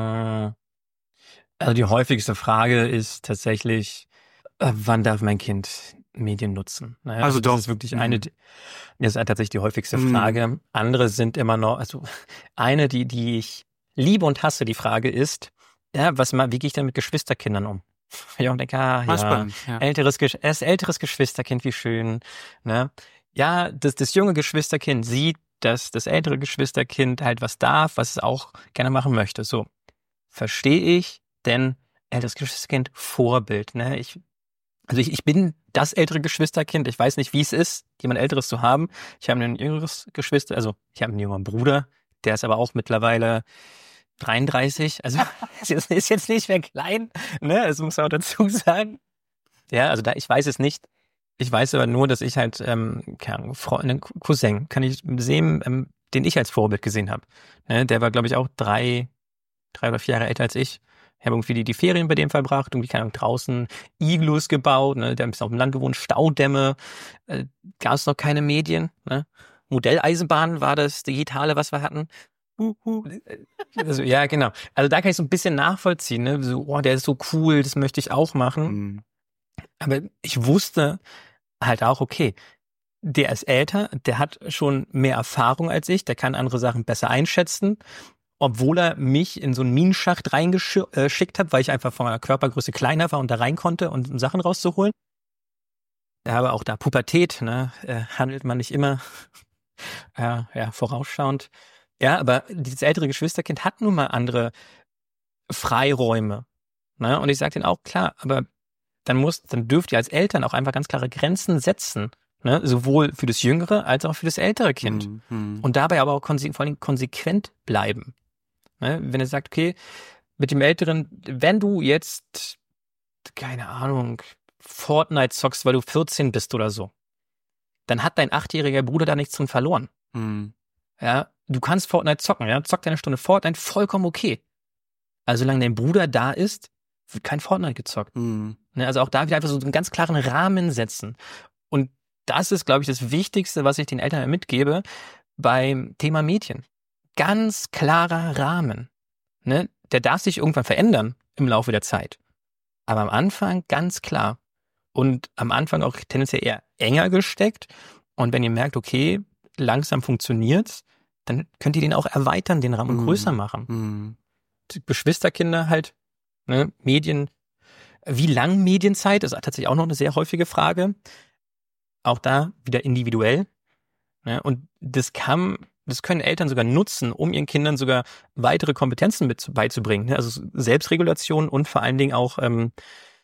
Also die häufigste Frage ist tatsächlich, äh, wann darf mein Kind Medien nutzen? Naja, Also das doch. ist wirklich Mhm. eine, das ist tatsächlich die häufigste Mhm. Frage. Andere sind immer noch, also eine, die, die ich liebe und hasse, die Frage ist, ja, was mal, wie gehe ich denn mit Geschwisterkindern um? Ich auch denke, ah, War ja, spannend. Ja. älteres, Gesch- erst älteres Geschwisterkind, wie schön, ne? Ja, das, das junge Geschwisterkind sieht, dass das ältere Geschwisterkind halt was darf, was es auch gerne machen möchte. So, verstehe ich, denn älteres Geschwisterkind, Vorbild, ne? Ich, also ich, ich bin das ältere Geschwisterkind, ich weiß nicht, wie es ist, jemand Älteres zu haben. Ich habe ein jüngeres Geschwister, also ich habe einen jüngeren Bruder, der ist aber auch mittlerweile dreiunddreißig, also ist ist jetzt nicht mehr klein, ne? Das muss man auch dazu sagen. Ja, also da, ich weiß es nicht. Ich weiß aber nur, dass ich halt, ähm, keine Ahnung, Freund, einen Cousin, kann ich sehen, ähm, den ich als Vorbild gesehen habe. Ne? Der war, glaube ich, auch drei, drei oder vier Jahre älter als ich. Ich habe irgendwie die, die Ferien bei dem verbracht, irgendwie, keine Ahnung, draußen Iglus gebaut, ne? Der hat ein bisschen auf dem Land gewohnt, Staudämme, äh, gab es noch keine Medien, ne? Modelleisenbahn war das Digitale, was wir hatten. Uh, uh. Also, ja, genau. Also da kann ich so ein bisschen nachvollziehen, ne? So, oh, der ist so cool, das möchte ich auch machen. Mhm. Aber ich wusste halt auch, okay, der ist älter, der hat schon mehr Erfahrung als ich, der kann andere Sachen besser einschätzen, obwohl er mich in so einen Minenschacht reingeschickt hat, weil ich einfach von meiner Körpergröße kleiner war und da rein konnte, um Sachen rauszuholen. Aber auch da Pubertät, ne, äh, handelt man nicht immer äh, ja, vorausschauend. Ja, aber dieses ältere Geschwisterkind hat nun mal andere Freiräume. Ne? Und ich sage denen auch, klar, aber dann muss, dann dürft ihr als Eltern auch einfach ganz klare Grenzen setzen. Ne? Sowohl für das jüngere als auch für das ältere Kind. Mhm. Und dabei aber auch konse- vor allem konsequent bleiben. Ne? Wenn ihr sagt, okay, mit dem Älteren, wenn du jetzt, keine Ahnung, Fortnite zockst, weil du vierzehn bist oder so, dann hat dein achtjähriger Bruder da nichts drin verloren. Mhm. Ja, du kannst Fortnite zocken, ja, zock deine Stunde Fortnite, vollkommen okay. Also solange dein Bruder da ist, wird kein Fortnite gezockt. Mhm. Ne, also auch da wieder einfach so einen ganz klaren Rahmen setzen. Und das ist, glaube ich, das Wichtigste, was ich den Eltern mitgebe beim Thema Mädchen. Ganz klarer Rahmen. Ne? Der darf sich irgendwann verändern im Laufe der Zeit. Aber am Anfang ganz klar. Und am Anfang auch tendenziell eher enger gesteckt. Und wenn ihr merkt, okay, langsam funktioniert's, dann könnt ihr den auch erweitern, den Rahmen, und Mhm. größer machen. Mhm. Geschwisterkinder halt, ne, Medien. Wie lang Medienzeit ist tatsächlich auch noch eine sehr häufige Frage. Auch da wieder individuell. Ne? Und das kann, das können Eltern sogar nutzen, um ihren Kindern sogar weitere Kompetenzen mit beizubringen. Ne? Also Selbstregulation und vor allen Dingen auch ähm,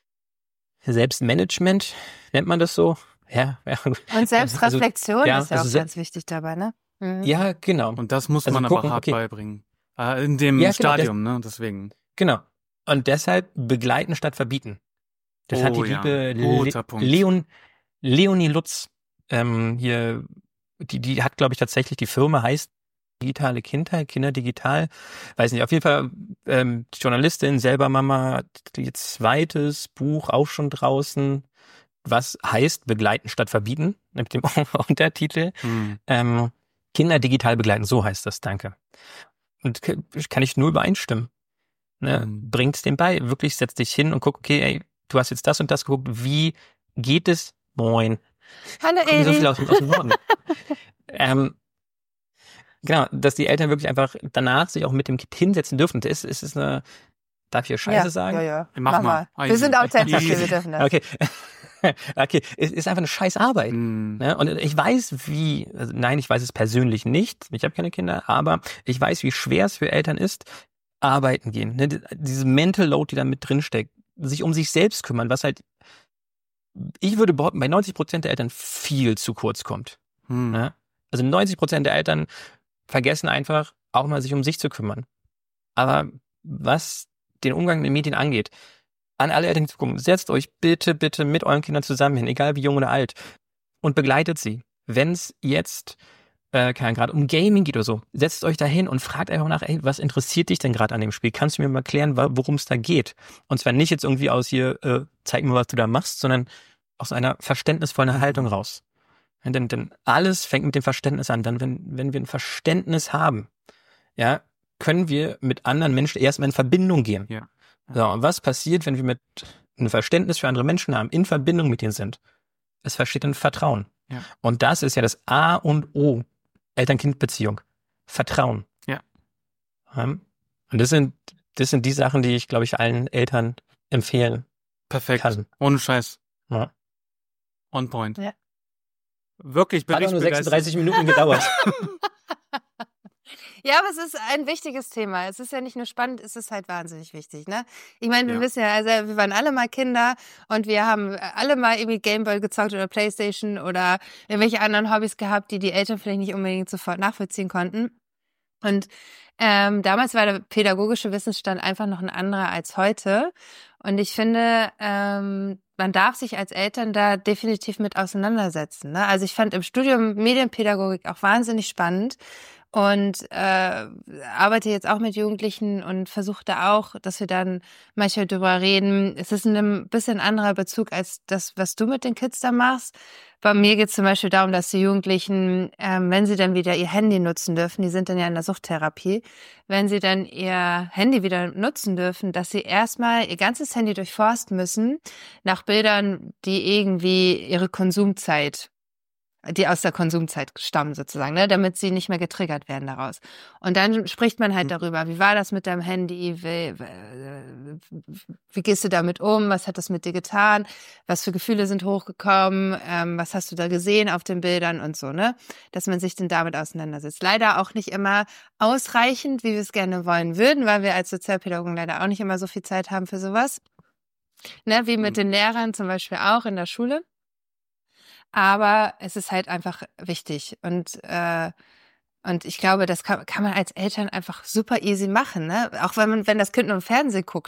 Selbstmanagement, nennt man das so? Ja. ja. Und Selbstreflexion Also, ja, ist ja auch also ganz wichtig dabei, ne? Mhm. Ja, genau. Und das muss Also man gucken, aber hart okay. beibringen. Äh, in dem Ja, genau, Stadium, ne? Deswegen. Genau. Und deshalb begleiten statt verbieten. Das Oh hat die ja, liebe guter Le Punkt. Leon, Leonie Lutz ähm, hier, die, die hat, glaube ich, tatsächlich, die Firma heißt Digitale Kindheit, Kinder digital. Weiß nicht, auf jeden Fall ähm, Journalistin, selber Mama, hat ihr zweites Buch auch schon draußen, was heißt Begleiten statt verbieten, mit dem Untertitel. Mhm. Ähm, Kinder digital begleiten, so heißt das, danke. Und k- kann ich nur übereinstimmen. Ne? Mhm. Bringt's dem bei. Wirklich setz dich hin und guck, okay, ey, du hast jetzt das und das geguckt, wie geht es? Moin. Hallo Kommen so Eli. viele aus, aus dem Norden. ähm, genau, dass die Eltern wirklich einfach danach sich auch mit dem Kind hinsetzen dürfen. Das ist, ist, ist eine, darf ich hier Scheiße ja, sagen? Ja, ja. Mach Mach mal. mal. Wir sind authentisch, Easy. wir dürfen das. Okay. Okay, es ist einfach eine scheiß Arbeit. Mhm. Ne? Und ich weiß, wie, also nein, ich weiß es persönlich nicht, ich habe keine Kinder, aber ich weiß, wie schwer es für Eltern ist, arbeiten gehen. Ne? Diese Mental Load, die da mit drin steckt, sich um sich selbst kümmern, was halt, ich würde behaupten, bei neunzig Prozent der Eltern viel zu kurz kommt. Mhm. Ne? Also neunzig Prozent der Eltern vergessen einfach, auch mal sich um sich zu kümmern. Aber was den Umgang mit den Medien angeht, an alle Eltern, die zugucken, setzt euch bitte, bitte mit euren Kindern zusammen hin, egal wie jung oder alt, und begleitet sie. Wenn es jetzt äh, gerade um Gaming geht oder so, setzt euch da hin und fragt einfach nach, ey, was interessiert dich denn gerade an dem Spiel? Kannst du mir mal erklären, worum es da geht? Und zwar nicht jetzt irgendwie aus hier, äh, zeig mir, was du da machst, sondern aus einer verständnisvollen Haltung raus. Ja, denn, denn alles fängt mit dem Verständnis an. Dann, wenn, wenn wir ein Verständnis haben, ja, können wir mit anderen Menschen erstmal in Verbindung gehen. Ja. So, und was passiert, wenn wir mit einem Verständnis für andere Menschen haben, in Verbindung mit ihnen sind? Es versteht ein Vertrauen. Ja. Und das ist ja das A und O Eltern-Kind-Beziehung. Vertrauen. Ja. Und das sind, das sind die Sachen, die ich, glaube ich, allen Eltern empfehlen Perfekt. kann. Ohne Scheiß. Ja. On point. Ja. Wirklich bin Hat ich auch nur begeistert. sechsunddreißig Minuten gedauert. Ja, aber es ist ein wichtiges Thema. Es ist ja nicht nur spannend, es ist halt wahnsinnig wichtig, ne? Ich meine, wir Ja. wissen ja, also wir waren alle mal Kinder und wir haben alle mal irgendwie Gameboy gezockt oder Playstation oder irgendwelche anderen Hobbys gehabt, die die Eltern vielleicht nicht unbedingt sofort nachvollziehen konnten. Und ähm, damals war der pädagogische Wissensstand einfach noch ein anderer als heute. Und ich finde, ähm, man darf sich als Eltern da definitiv mit auseinandersetzen, ne? Also ich fand im Studium Medienpädagogik auch wahnsinnig spannend. Und äh, arbeite jetzt auch mit Jugendlichen und versuche da auch, dass wir dann manchmal drüber reden. Es ist ein bisschen anderer Bezug als das, was du mit den Kids da machst. Bei mir geht es zum Beispiel darum, dass die Jugendlichen, ähm, wenn sie dann wieder ihr Handy nutzen dürfen, die sind dann ja in der Suchttherapie, wenn sie dann ihr Handy wieder nutzen dürfen, dass sie erstmal ihr ganzes Handy durchforsten müssen nach Bildern, die irgendwie ihre Konsumzeit die aus der Konsumzeit stammen sozusagen, ne, damit sie nicht mehr getriggert werden daraus. Und dann spricht man halt darüber, wie war das mit deinem Handy, wie, wie gehst du damit um, was hat das mit dir getan, was für Gefühle sind hochgekommen, ähm, was hast du da gesehen auf den Bildern und so, ne, dass man sich dann damit auseinandersetzt. Leider auch nicht immer ausreichend, wie wir es gerne wollen würden, weil wir als Sozialpädagogen leider auch nicht immer so viel Zeit haben für sowas, ne, wie mit den Lehrern zum Beispiel auch in der Schule. Aber es ist halt einfach wichtig und äh, und ich glaube, das kann, kann man als Eltern einfach super easy machen, ne? Auch wenn man, wenn das Kind nur im Fernsehen guckt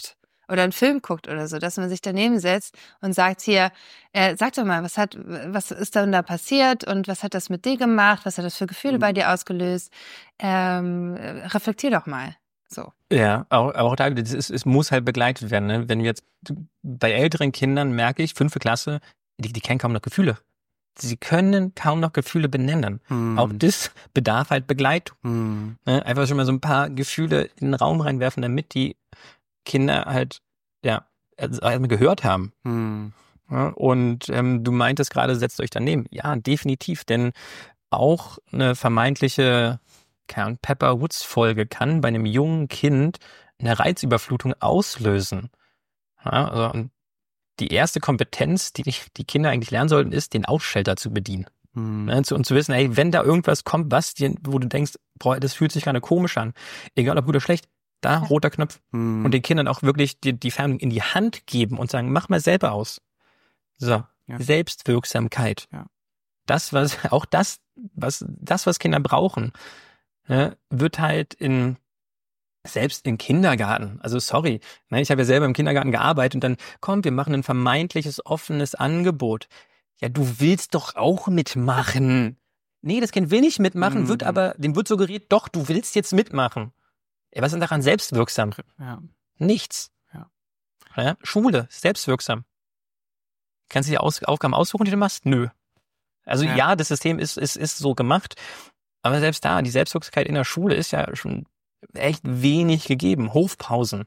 oder einen Film guckt oder so, dass man sich daneben setzt und sagt, hier, äh, sag doch mal, was hat, was ist denn da passiert und was hat das mit dir gemacht, was hat das für Gefühle mhm. bei dir ausgelöst? Ähm, reflektier doch mal. So. Ja, auch, auch da, das ist, es muss halt begleitet werden. Ne? Wenn wir jetzt bei älteren Kindern merke ich, fünfte Klasse, die, die kennen kaum noch Gefühle. Sie können kaum noch Gefühle benennen. Hm. Auch das bedarf halt Begleitung. Hm. Ne? Einfach schon mal so ein paar Gefühle in den Raum reinwerfen, damit die Kinder halt, ja, erstmal gehört haben. Hm. Ja, und ähm, du meintest gerade, setzt euch daneben. Ja, definitiv, denn auch eine vermeintliche Pepper Woods Folge kann bei einem jungen Kind eine Reizüberflutung auslösen. Ja, also, und die erste Kompetenz, die die Kinder eigentlich lernen sollten, ist, den Ausschalter zu bedienen. Mhm. Ne, zu, und zu wissen, ey, wenn da irgendwas kommt, was dir, wo du denkst, boah, das fühlt sich gerade komisch an, egal ob gut oder schlecht, da, roter Knopf. Mhm. Und den Kindern auch wirklich die, die Fernbedienung in die Hand geben und sagen, mach mal selber aus. So, ja. Selbstwirksamkeit. Ja. Das, was, auch das, was, das, was Kinder brauchen, ne, wird halt in, selbst im Kindergarten, also sorry, ne, ich habe ja selber im Kindergarten gearbeitet und dann, komm, wir machen ein vermeintliches offenes Angebot. Ja, du willst doch auch mitmachen. Nee, das Kind will nicht mitmachen, mhm. wird aber, dem wird suggeriert, doch, du willst jetzt mitmachen. Ja, was ist daran selbstwirksam? Ja. Nichts. Ja. Ja, Schule, selbstwirksam. Kannst du die Aus- Aufgaben aussuchen, die du machst? Nö. Also ja, ja das System ist, ist, ist so gemacht, aber selbst da, die Selbstwirksamkeit in der Schule ist ja schon echt wenig gegeben. Hofpausen.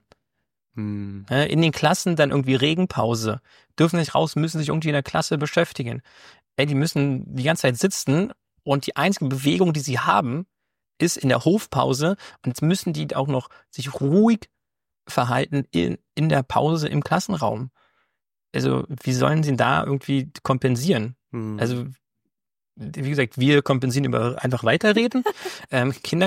Hm. In den Klassen dann irgendwie Regenpause. Dürfen nicht raus, müssen sich irgendwie in der Klasse beschäftigen. Ey, die müssen die ganze Zeit sitzen und die einzige Bewegung, die sie haben, ist in der Hofpause und jetzt müssen die auch noch sich ruhig verhalten in, in der Pause im Klassenraum. Also wie sollen sie da irgendwie kompensieren? Hm. Also wie gesagt, wir kompensieren über einfach weiterreden. ähm, Kinder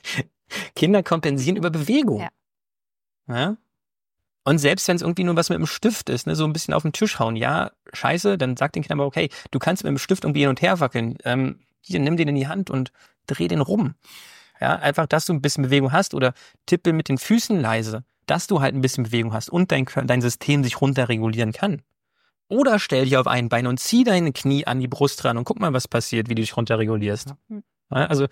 Kinder kompensieren über Bewegung. Ja. Ja? Und selbst wenn es irgendwie nur was mit dem Stift ist, ne, so ein bisschen auf den Tisch hauen, ja, scheiße, dann sagt den Kindern aber, okay, du kannst mit dem Stift irgendwie hin und her wackeln. Ähm, hier, nimm den in die Hand und dreh den rum. Ja, einfach, dass du ein bisschen Bewegung hast oder tippe mit den Füßen leise, dass du halt ein bisschen Bewegung hast und dein, dein System sich runterregulieren kann. Oder stell dich auf ein Bein und zieh deine Knie an die Brust ran und guck mal, was passiert, wie du dich runterregulierst. Ja, also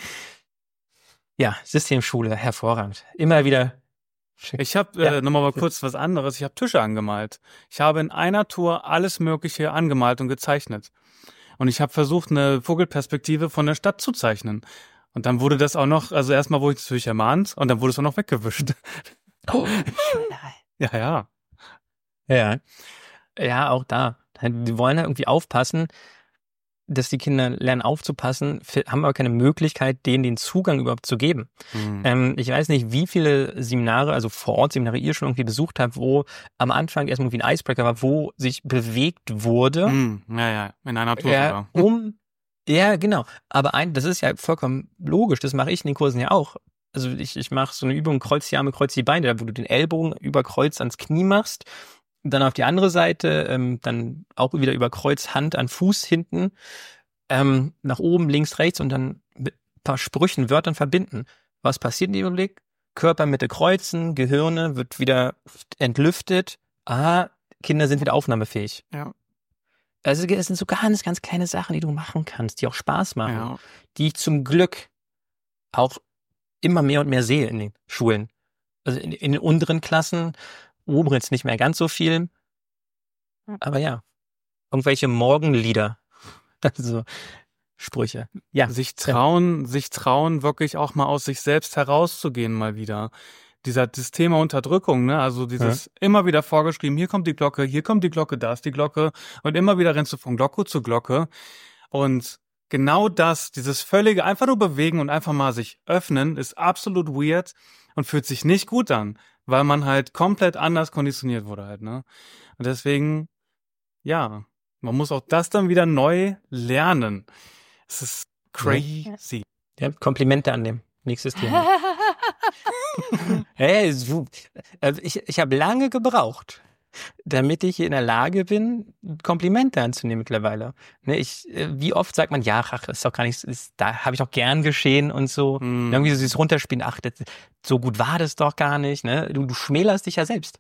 ja, Systemschule, hervorragend. Immer wieder. Ich habe äh, ja. nochmal mal kurz was anderes. Ich habe Tische angemalt. Ich habe in einer Tour alles Mögliche angemalt und gezeichnet. Und ich habe versucht, eine Vogelperspektive von der Stadt zu zeichnen. Und dann wurde das auch noch, also erstmal wurde ich natürlich ermahnt und dann wurde es auch noch weggewischt. Oh. ja, ja. Ja. Ja, auch da. Die wollen ja irgendwie aufpassen, dass die Kinder lernen aufzupassen, haben aber keine Möglichkeit, denen den Zugang überhaupt zu geben. Mhm. Ähm, ich weiß nicht, wie viele Seminare, also Vor-Ort-Seminare ihr schon irgendwie besucht habt, wo am Anfang erstmal irgendwie ein Icebreaker war, wo sich bewegt wurde. Mhm. Ja, ja, in einer Tour ja, sogar. Um, ja, genau. Aber ein, das ist ja vollkommen logisch, das mache ich in den Kursen ja auch. Also ich, ich mache so eine Übung, kreuz die Arme, kreuz die Beine, wo du den Ellbogen über Kreuz ans Knie machst. Dann auf die andere Seite, ähm, dann auch wieder über Kreuz, Hand an Fuß hinten, ähm, nach oben, links, rechts und dann mit ein paar Sprüchen, Wörtern verbinden. Was passiert in dem Blick? Körpermitte kreuzen, Gehirne wird wieder entlüftet. Ah, Kinder sind wieder aufnahmefähig. Ja. Also es sind so ganz, ganz kleine Sachen, die du machen kannst, die auch Spaß machen, ja. Die ich zum Glück auch immer mehr und mehr sehe in den Schulen. Also in, in den unteren Klassen, oben jetzt nicht mehr ganz so viel. Aber ja, irgendwelche Morgenlieder. Also Sprüche. Ja. Sich trauen, ja. sich trauen, wirklich auch mal aus sich selbst herauszugehen mal wieder. Dieser, das Thema Unterdrückung, ne, also dieses ja. immer wieder vorgeschrieben, hier kommt die Glocke, hier kommt die Glocke, da ist die Glocke und immer wieder rennst du von Glocke zu Glocke und genau das, dieses völlige einfach nur bewegen und einfach mal sich öffnen, ist absolut weird und fühlt sich nicht gut an, weil man halt komplett anders konditioniert wurde halt, ne, und deswegen, ja, man muss auch das dann wieder neu lernen. Es ist crazy. Ja, Komplimente annehmen. Nächstes Thema. Hey, ich, ich habe lange gebraucht, damit ich in der Lage bin, Komplimente anzunehmen mittlerweile. Ne, ich, wie oft sagt man, ja, ach, ist doch gar nicht, ist, da habe ich doch gern geschehen und so. Mm. Irgendwie so dieses Runterspielen, ach, das, so gut war das doch gar nicht. Ne? Du, du schmälerst dich ja selbst.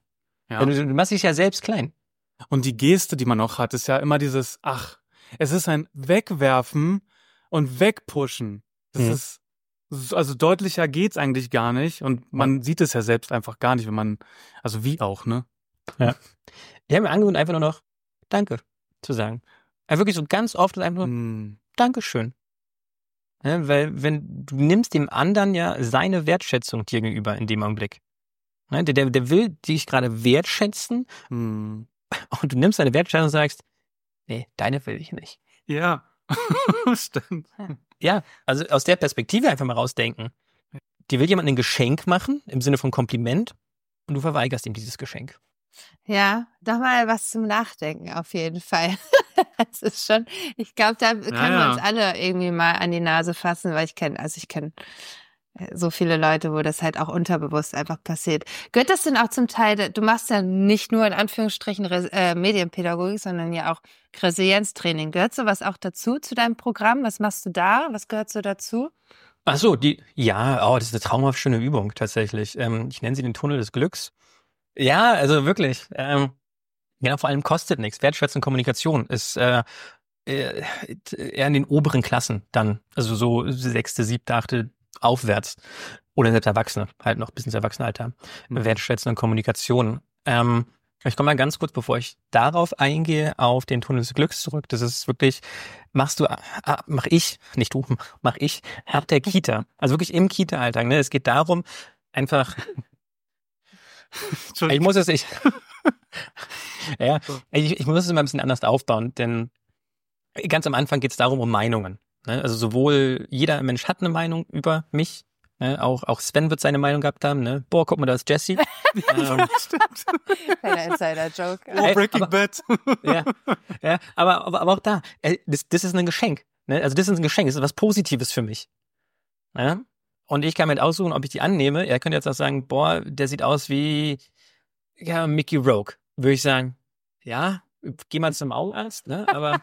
Ja. Du, du machst dich ja selbst klein. Und die Geste, die man auch hat, ist ja immer dieses, ach, es ist ein Wegwerfen und Wegpushen. Das Mhm. ist, also deutlicher geht's eigentlich gar nicht. Und man sieht es ja selbst einfach gar nicht, wenn man, also wie auch, ne? Ja. Ich habe mir angewöhnt, einfach nur noch Danke zu sagen. Also wirklich so ganz oft einfach nur Hm. Dankeschön. Ja, weil wenn du nimmst dem anderen ja seine Wertschätzung dir gegenüber in dem Augenblick. Ne, der, der, der will dich gerade wertschätzen Hm. und du nimmst seine Wertschätzung und sagst, nee, deine will ich nicht. Ja, stimmt. Ja, also aus der Perspektive einfach mal rausdenken. Dir will jemand ein Geschenk machen, im Sinne von Kompliment, und du verweigerst ihm dieses Geschenk. Ja, doch mal was zum Nachdenken auf jeden Fall. Es ist schon, ich glaube, da können Ja, wir ja. uns alle irgendwie mal an die Nase fassen, weil ich kenne, also ich kenne so viele Leute, wo das halt auch unterbewusst einfach passiert. Gehört das denn auch zum Teil, du machst ja nicht nur in Anführungsstrichen Res- äh, Medienpädagogik, sondern ja auch Resilienztraining. Gehört sowas auch dazu, zu deinem Programm? Was machst du da? Was gehört so dazu? Ach so, die, ja, oh, das ist eine traumhaft schöne Übung tatsächlich. Ähm, ich nenne sie den Tunnel des Glücks. Ja, also wirklich. Ähm, ja, vor allem kostet nichts. Wertschätzung Kommunikation ist äh, äh, eher in den oberen Klassen dann, also so sechste, siebte, achte aufwärts. Oder selbst Erwachsene, halt noch bis ins Erwachsenenalter. Mhm. Wertschätzung und Kommunikation. Ähm, ich komme mal ganz kurz, bevor ich darauf eingehe, auf den Tunnel des Glücks zurück. Das ist wirklich, machst du, ah, mach ich, nicht du, mach ich, ab der Kita. Also wirklich im Kita-Alltag. Ne? Es geht darum, einfach, ich muss es, ich, ja, ich, ich muss es mal ein bisschen anders aufbauen, denn ganz am Anfang geht es darum, um Meinungen. Ne? Also sowohl jeder Mensch hat eine Meinung über mich, ne? auch, auch Sven wird seine Meinung gehabt haben. Ne? Boah, guck mal, da ist Jesse. ähm, Stimmt. Kleiner Insider-Joke. Oh, Breaking aber- Bad. ja, ja, aber, aber, aber auch da, äh, das, das ist ein Geschenk. Ne? Also das ist ein Geschenk, das ist was Positives für mich. Ne? Und ich kann mir aussuchen, ob ich die annehme. Er könnte jetzt auch sagen, boah, der sieht aus wie ja, Mickey Rourke. Würde ich sagen, ja, geh mal zum Augenarzt, ne? Aber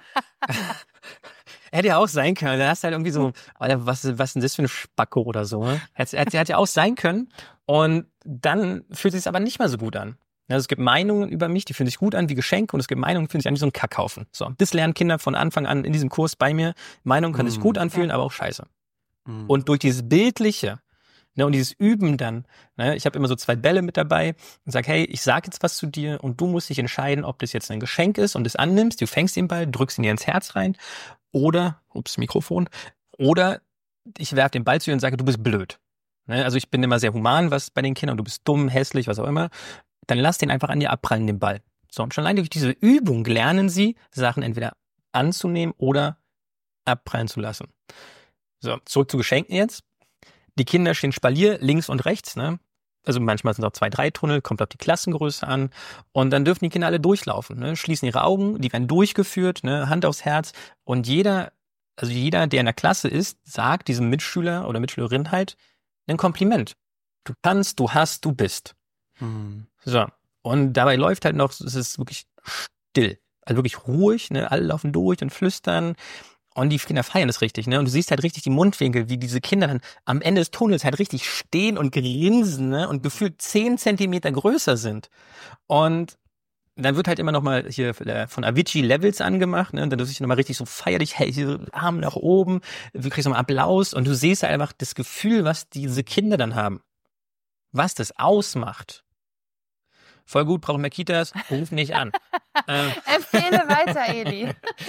hätte ja auch sein können. Da hast du halt irgendwie so, Alter, was, was ist denn das für ein Spacko oder so? Ne? Hätte, hätte, hätte ja auch sein können. Und dann fühlt es sich aber nicht mehr so gut an. Also es gibt Meinungen über mich, die fühlen sich gut an wie Geschenke, und es gibt Meinungen, die fühlen sich an wie so ein Kackhaufen. So, das lernen Kinder von Anfang an in diesem Kurs bei mir. Meinungen können sich Mhm. gut anfühlen, aber auch scheiße. Mhm. Und durch dieses Bildliche, ne, und dieses Üben dann, ne, ich habe immer so zwei Bälle mit dabei und sag, hey, ich sag jetzt was zu dir und du musst dich entscheiden, ob das jetzt ein Geschenk ist und es annimmst, du fängst den Ball, drückst ihn dir ins Herz rein, oder, ups, Mikrofon, oder ich werf den Ball zu dir und sage, du bist blöd. Ne, also ich bin immer sehr human, was bei den Kindern, du bist dumm, hässlich, was auch immer. Dann lass den einfach an dir abprallen, den Ball. So, und schon allein durch diese Übung lernen sie, Sachen entweder anzunehmen oder abprallen zu lassen. So, zurück zu Geschenken jetzt. Die Kinder stehen Spalier links und rechts, ne? Also manchmal sind es auch zwei, drei Tunnel, kommt auf die Klassengröße an. Und dann dürfen die Kinder alle durchlaufen, ne? Schließen ihre Augen, die werden durchgeführt, ne? Hand aufs Herz. Und jeder, also jeder, der in der Klasse ist, sagt diesem Mitschüler oder Mitschülerin halt ein Kompliment. Du kannst, du hast, du bist. Mhm. So. Und dabei läuft halt noch, es ist wirklich still. Also wirklich ruhig, ne? Alle laufen durch und flüstern. Und die Kinder feiern das richtig, ne? Und du siehst halt richtig die Mundwinkel, wie diese Kinder dann am Ende des Tunnels halt richtig stehen und grinsen, ne? Und gefühlt zehn Zentimeter größer sind. Und dann wird halt immer noch mal hier von Avicii Levels angemacht, ne? Und dann darf ich noch mal richtig so feierlich, hey, hier, Arm nach oben, du kriegst noch mal Applaus und du siehst halt einfach das Gefühl, was diese Kinder dann haben. Was das ausmacht. Voll gut, brauchen mehr Kitas, ruf nicht an. ähm, Empfehle weiter, Eli.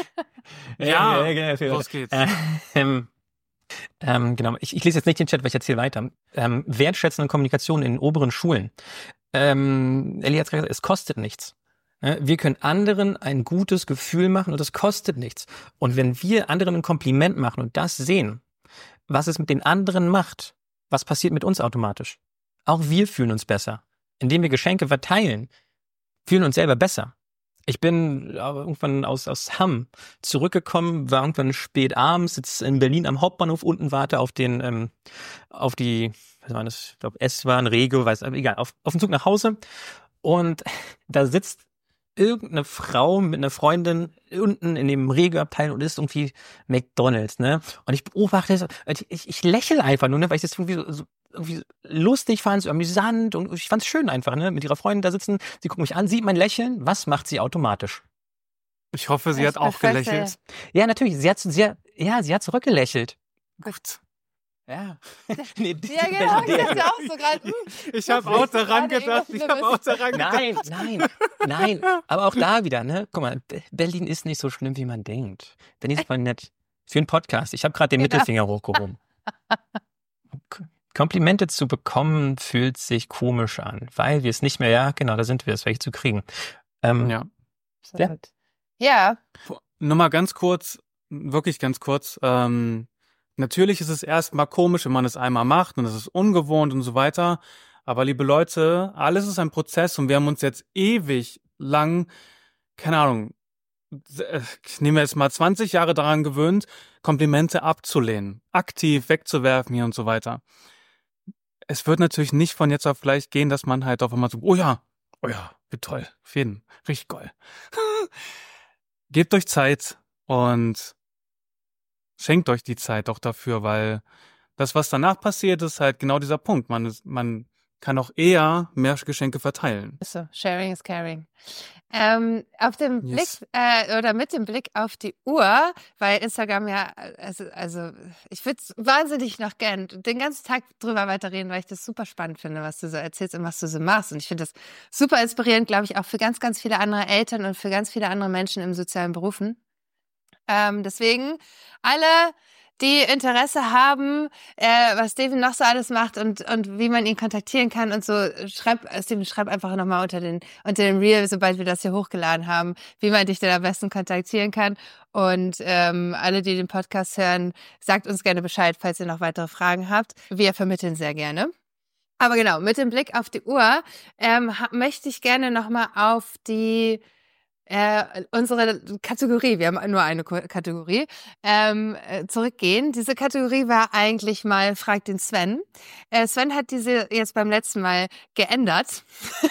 Ja, ja, ja, los geht's. Ähm, ähm, genau, ich, ich lese jetzt nicht den Chat, weil ich erzähle weiter. Ähm, wertschätzende Kommunikation in den oberen Schulen. Ähm, Ellie hat gesagt, es kostet nichts. Ja, wir können anderen ein gutes Gefühl machen und es kostet nichts. Und wenn wir anderen ein Kompliment machen und das sehen, was es mit den anderen macht, was passiert mit uns automatisch? Auch wir fühlen uns besser. Indem wir Geschenke verteilen, fühlen uns selber besser. Ich bin irgendwann aus, aus Hamm zurückgekommen, war irgendwann spät abends, sitze in Berlin am Hauptbahnhof, unten warte auf den, ähm, auf die, was war das, ich glaube S-Bahn, Regio, weiß, aber egal, auf, auf den Zug nach Hause. Und da sitzt irgendeine Frau mit einer Freundin unten in dem Regelabteil und isst irgendwie McDonald's, ne? Und ich beobachte das, ich, ich, ich lächle einfach nur, ne? Weil ich das irgendwie so, so irgendwie lustig fand, so amüsant und ich fand's schön einfach, ne? Mit ihrer Freundin da sitzen, sie guckt mich an, sieht mein Lächeln, was macht sie automatisch? Ich hoffe, sie Das hat auch perfekt, gelächelt. Ja, natürlich, sie hat, sie hat, ja, sie hat zurückgelächelt. Gut. Ja. Nee, Ja, genau, ich dachte auch so gerade. hm, Ich habe das auch ist daran gerade gedacht. Ich habe irgendwas auch daran gedacht. Nein, nein, nein. Aber auch da wieder, ne? Guck mal, Be- Berlin ist nicht so schlimm, wie man denkt. Berlin ist voll nett. Für einen Podcast. Ich habe gerade den Genau. Mittelfinger hochgehoben. K- Komplimente zu bekommen fühlt sich komisch an, weil wir es nicht mehr, ja, genau, da sind wir es, welche zu kriegen. Ähm, Ja. Ja. Ja, Nur mal ganz kurz, wirklich ganz kurz. Ähm, natürlich ist es erstmal komisch, wenn man es einmal macht und es ist ungewohnt und so weiter. Aber liebe Leute, alles ist ein Prozess und wir haben uns jetzt ewig lang, keine Ahnung, äh, nehmen wir jetzt mal zwanzig Jahre daran gewöhnt, Komplimente abzulehnen, aktiv wegzuwerfen hier und so weiter. Es wird natürlich nicht von jetzt auf gleich gehen, dass man halt auf einmal so, oh ja, oh ja, wie toll, auf jeden, richtig geil. Gebt euch Zeit und schenkt euch die Zeit auch dafür, weil das, was danach passiert, ist halt genau dieser Punkt. Man, ist, man kann auch eher mehr Geschenke verteilen. ist so. Sharing is caring. Ähm, auf dem Yes. Blick äh, oder mit dem Blick auf die Uhr, weil Instagram ja, also, also ich würde wahnsinnig noch gern den ganzen Tag drüber weiterreden, weil ich das super spannend finde, was du so erzählst und was du so machst. Und ich finde das super inspirierend, glaube ich, auch für ganz, ganz viele andere Eltern und für ganz viele andere Menschen im sozialen Berufen. Ähm, deswegen alle, die Interesse haben, äh, was Steven noch so alles macht und und wie man ihn kontaktieren kann und so, schreib, Steven, schreib einfach nochmal unter den unter den Reel, sobald wir das hier hochgeladen haben, wie man dich denn am besten kontaktieren kann. Und ähm, alle, die den Podcast hören, sagt uns gerne Bescheid, falls ihr noch weitere Fragen habt. Wir vermitteln sehr gerne. Aber genau, mit dem Blick auf die Uhr ähm, ha- möchte ich gerne nochmal auf die äh, unsere Kategorie, wir haben nur eine Ko- Kategorie, ähm, äh, zurückgehen. Diese Kategorie war eigentlich mal Frag den Sven. Äh, Sven hat diese jetzt beim letzten Mal geändert,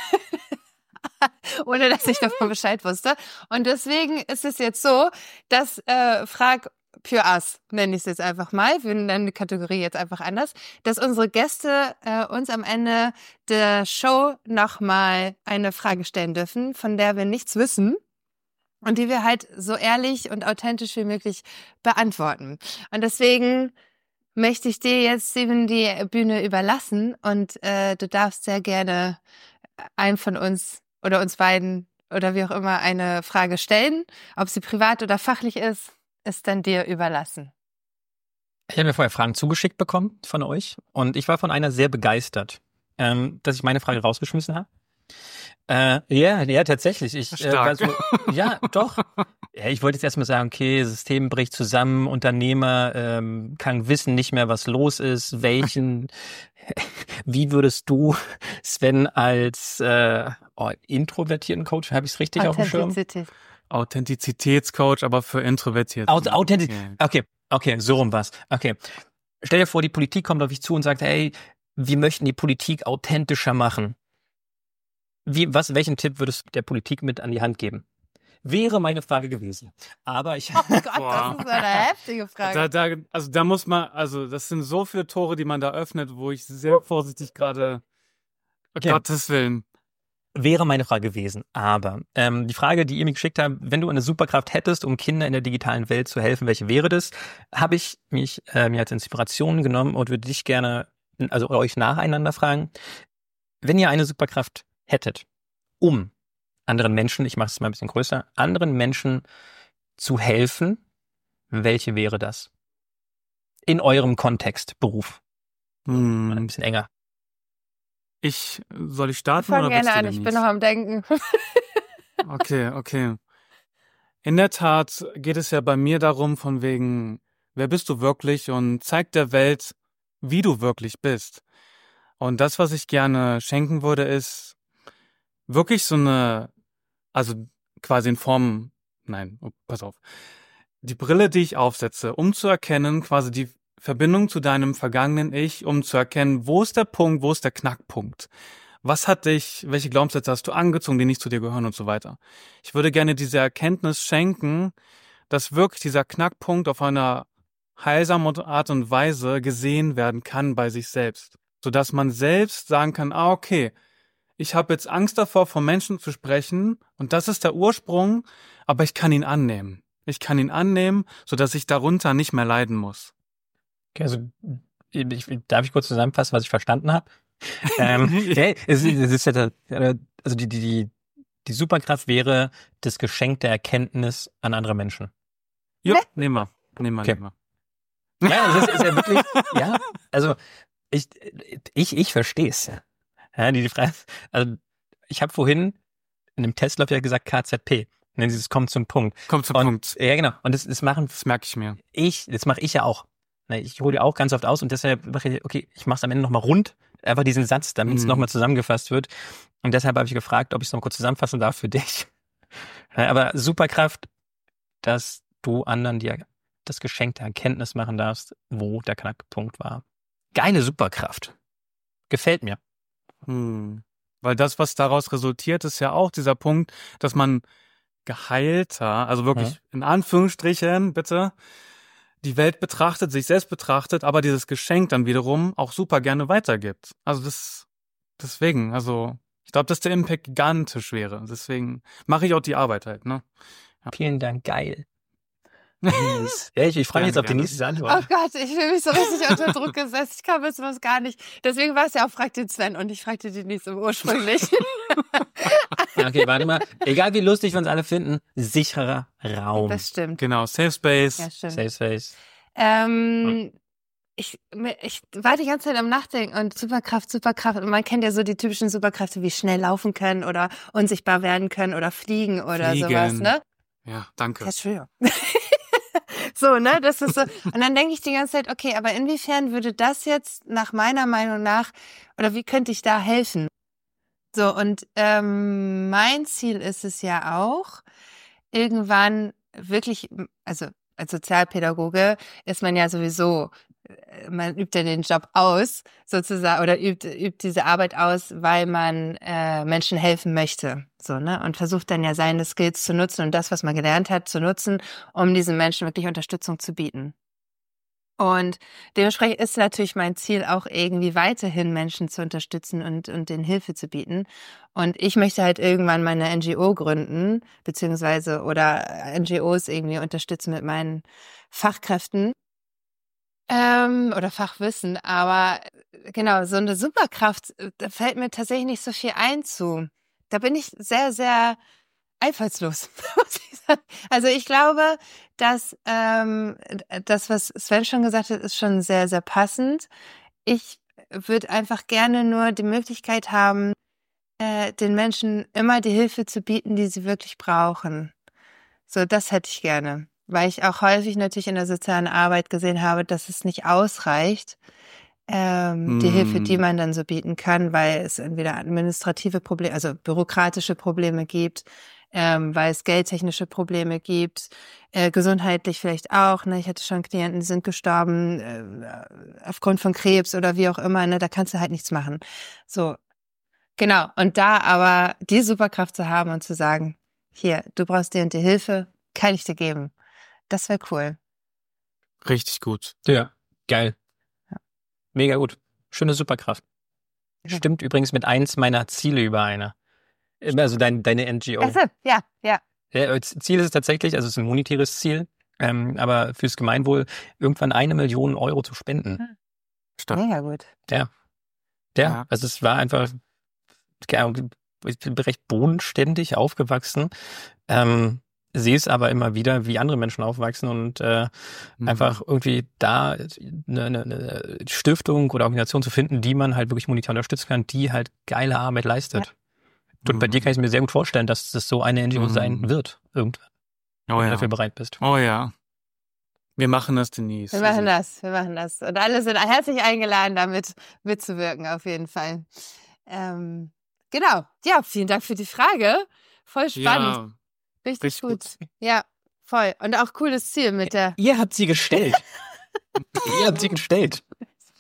ohne dass ich davon Bescheid wusste. Und deswegen ist es jetzt so, dass äh, Frag Pure Us, nenne ich es jetzt einfach mal, wir nennen die Kategorie jetzt einfach anders, dass unsere Gäste äh, uns am Ende der Show nochmal eine Frage stellen dürfen, von der wir nichts wissen und die wir halt so ehrlich und authentisch wie möglich beantworten. Und deswegen möchte ich dir jetzt, Steven, die Bühne überlassen und äh, du darfst sehr gerne einem von uns oder uns beiden oder wie auch immer eine Frage stellen. Ob sie privat oder fachlich ist, ist dann dir überlassen. Ich habe mir vorher Fragen zugeschickt bekommen von euch und ich war von einer sehr begeistert, ähm, dass ich meine Frage rausgeschmissen habe. Äh, ja, ja, tatsächlich. Ich, äh, war Stark. so, ja, doch. Ja, ich wollte jetzt erstmal sagen, okay, System bricht zusammen, Unternehmer ähm, kann wissen nicht mehr, was los ist, welchen, wie würdest du, Sven, als äh, oh, introvertierten Coach, habe ich es richtig auf dem Schirm? Authentizität. Authentizitätscoach, aber für Introvertierte. Auth- Authentiz- Okay. Okay, okay, so rum was. Okay. Stell dir vor, die Politik kommt auf dich zu und sagt, hey, wir möchten die Politik authentischer machen. Wie, was, welchen Tipp würdest du der Politik mit an die Hand geben? Wäre meine Frage gewesen. Aber ich, Oh Gott, Boah. das ist eine heftige Frage. Da, da, also da muss man, also das sind so viele Tore, die man da öffnet, wo ich sehr vorsichtig gerade, um Okay. Gottes Willen. wäre meine Frage gewesen. Aber ähm, die Frage, die ihr mir geschickt habt, wenn du eine Superkraft hättest, um Kindern in der digitalen Welt zu helfen, welche wäre das? Habe ich mich äh, mir als Inspiration genommen und würde dich gerne, also euch nacheinander fragen, wenn ihr eine Superkraft hättet, um anderen Menschen, ich mache es mal ein bisschen größer, anderen Menschen zu helfen, welche wäre das? In eurem Kontext, Beruf. Mal ein Hm. bisschen enger. Ich, soll ich starten Fang oder gerne willst du an, denn ich nicht? bin noch am Denken. Okay, okay. In der Tat geht es ja bei mir darum, von wegen, wer bist du wirklich und zeig der Welt, wie du wirklich bist. Und das, was ich gerne schenken würde, ist wirklich so eine, also quasi in Form, nein, oh, pass auf, die Brille, die ich aufsetze, um zu erkennen, quasi die Verbindung zu deinem vergangenen Ich, um zu erkennen, wo ist der Punkt, wo ist der Knackpunkt. Was hat dich, welche Glaubenssätze hast du angezogen, die nicht zu dir gehören und so weiter. Ich würde gerne diese Erkenntnis schenken, dass wirklich dieser Knackpunkt auf einer heilsamen Art und Weise gesehen werden kann bei sich selbst. Sodass man selbst sagen kann, ah, okay, ich habe jetzt Angst davor, von Menschen zu sprechen und das ist der Ursprung, aber ich kann ihn annehmen. Ich kann ihn annehmen, sodass ich darunter nicht mehr leiden muss. Okay, also ich, darf ich kurz zusammenfassen, was ich verstanden habe? ähm, ja, es, es ist ja, also die, die, die Superkraft wäre das Geschenk der Erkenntnis an andere Menschen. Ja, nehmen wir. Nehmen wir, okay. nehmen wir. Ja, das ist, ist ja wirklich, ja, also ich, ich, ich verstehe es. Ja, die, die Frage, also ich habe vorhin in dem Testlauf ja gesagt K Z P. Und dieses kommt zum Punkt. Kommt zum und, Punkt. Ja, genau. Und das, das machen, das merke ich mir. Ich, das mache ich ja auch. Ich hole die auch ganz oft aus und deshalb mache ich, okay, ich mache es am Ende nochmal rund, einfach diesen Satz, damit es mm. nochmal zusammengefasst wird. Und deshalb habe ich gefragt, ob ich es noch kurz zusammenfassen darf für dich. Aber Superkraft, dass du anderen dir das Geschenk der Erkenntnis machen darfst, wo der Knackpunkt war. Geile Superkraft. Gefällt mir. Hm. Weil das, was daraus resultiert, ist ja auch dieser Punkt, dass man geheilter, also wirklich ja. in Anführungsstrichen, bitte, die Welt betrachtet, sich selbst betrachtet, aber dieses Geschenk dann wiederum auch super gerne weitergibt. Also das, deswegen, also ich glaube, dass der Impact gigantisch wäre. Deswegen mache ich auch die Arbeit halt, ne? Ja. Vielen Dank, geil. Ja, ich, ich freue mich jetzt auf die nächste Antwort. Oh Gott, ich fühle mich so richtig unter Druck gesetzt. Ich kann wissen was gar nicht. Deswegen war es ja auch, frag den Sven und ich fragte den nicht so ursprünglich. Okay, warte mal. Egal wie lustig wir uns alle finden, sicherer Raum. Das stimmt. Genau, Safe Space. Ja, stimmt. Safe Space. Ähm, ich, ich war die ganze Zeit am Nachdenken und Superkraft, Superkraft. Und man kennt ja so die typischen Superkräfte wie schnell laufen können oder unsichtbar werden können oder fliegen oder Fliegen. sowas, ne? Ja, danke. Ja, schön. So, ne, das ist so. Und dann denke ich die ganze Zeit, okay, aber inwiefern würde das jetzt nach meiner Meinung nach, oder wie könnte ich da helfen? So, und ähm, mein Ziel ist es ja auch, irgendwann wirklich, also als Sozialpädagoge ist man ja sowieso, man übt ja den Job aus, sozusagen, oder übt, übt diese Arbeit aus, weil man äh, Menschen helfen möchte, so, ne, und versucht dann ja seine Skills zu nutzen und das, was man gelernt hat, zu nutzen, um diesen Menschen wirklich Unterstützung zu bieten. Und dementsprechend ist natürlich mein Ziel auch irgendwie weiterhin Menschen zu unterstützen und, und denen Hilfe zu bieten. Und ich möchte halt irgendwann meine N G O gründen, beziehungsweise oder N G Os irgendwie unterstützen mit meinen Fachkräften. Ähm, oder Fachwissen, aber genau, so eine Superkraft, da fällt mir tatsächlich nicht so viel ein zu. Da bin ich sehr, sehr einfallslos, muss ich sagen. Also ich glaube, dass ähm, das, was Sven schon gesagt hat, ist schon sehr, sehr passend. Ich würde einfach gerne nur die Möglichkeit haben, äh, den Menschen immer die Hilfe zu bieten, die sie wirklich brauchen. So, das hätte ich gerne. Weil ich auch häufig natürlich in der sozialen Arbeit gesehen habe, dass es nicht ausreicht, ähm, mm. die Hilfe, die man dann so bieten kann, weil es entweder administrative Probleme, also bürokratische Probleme gibt, ähm, weil es geldtechnische Probleme gibt, äh, gesundheitlich vielleicht auch. Ne? Ich hatte schon Klienten, die sind gestorben äh, aufgrund von Krebs oder wie auch immer. Ne? Da kannst du halt nichts machen. So, genau. Und da aber die Superkraft zu haben und zu sagen, hier, du brauchst dir und die Hilfe, kann ich dir geben. Das wäre cool. Richtig gut. Ja, geil. Ja. Mega gut. Schöne Superkraft. Ja. Stimmt übrigens mit eins meiner Ziele überein. Also dein, deine N G O. Ach so, ja, ja. ja. Ziel ist es tatsächlich, also es ist ein monetäres Ziel, ähm, aber fürs Gemeinwohl irgendwann eine Million Euro zu spenden. Hm. Mega gut. Ja. Ja, ja. Also es war einfach, ich bin recht bodenständig aufgewachsen. Ähm, sehe es aber immer wieder, wie andere Menschen aufwachsen und äh, mhm. einfach irgendwie da eine, eine, eine Stiftung oder Organisation zu finden, die man halt wirklich monetär unterstützen kann, die halt geile Arbeit leistet. Ja. Und mhm. bei dir kann ich mir sehr gut vorstellen, dass das so eine N G O mhm. sein wird, irgendwann. Oh wenn ja. du dafür bereit bist. Oh ja. Wir machen das, Denise. Wir machen das, wir machen das. Und alle sind herzlich eingeladen, damit mitzuwirken, auf jeden Fall. Ähm, genau. Ja, vielen Dank für die Frage. Voll spannend. Ja. Richtig, Richtig gut. gut. Ja, voll. Und auch cooles Ziel mit der... Ihr habt sie gestellt. Ihr habt sie gestellt.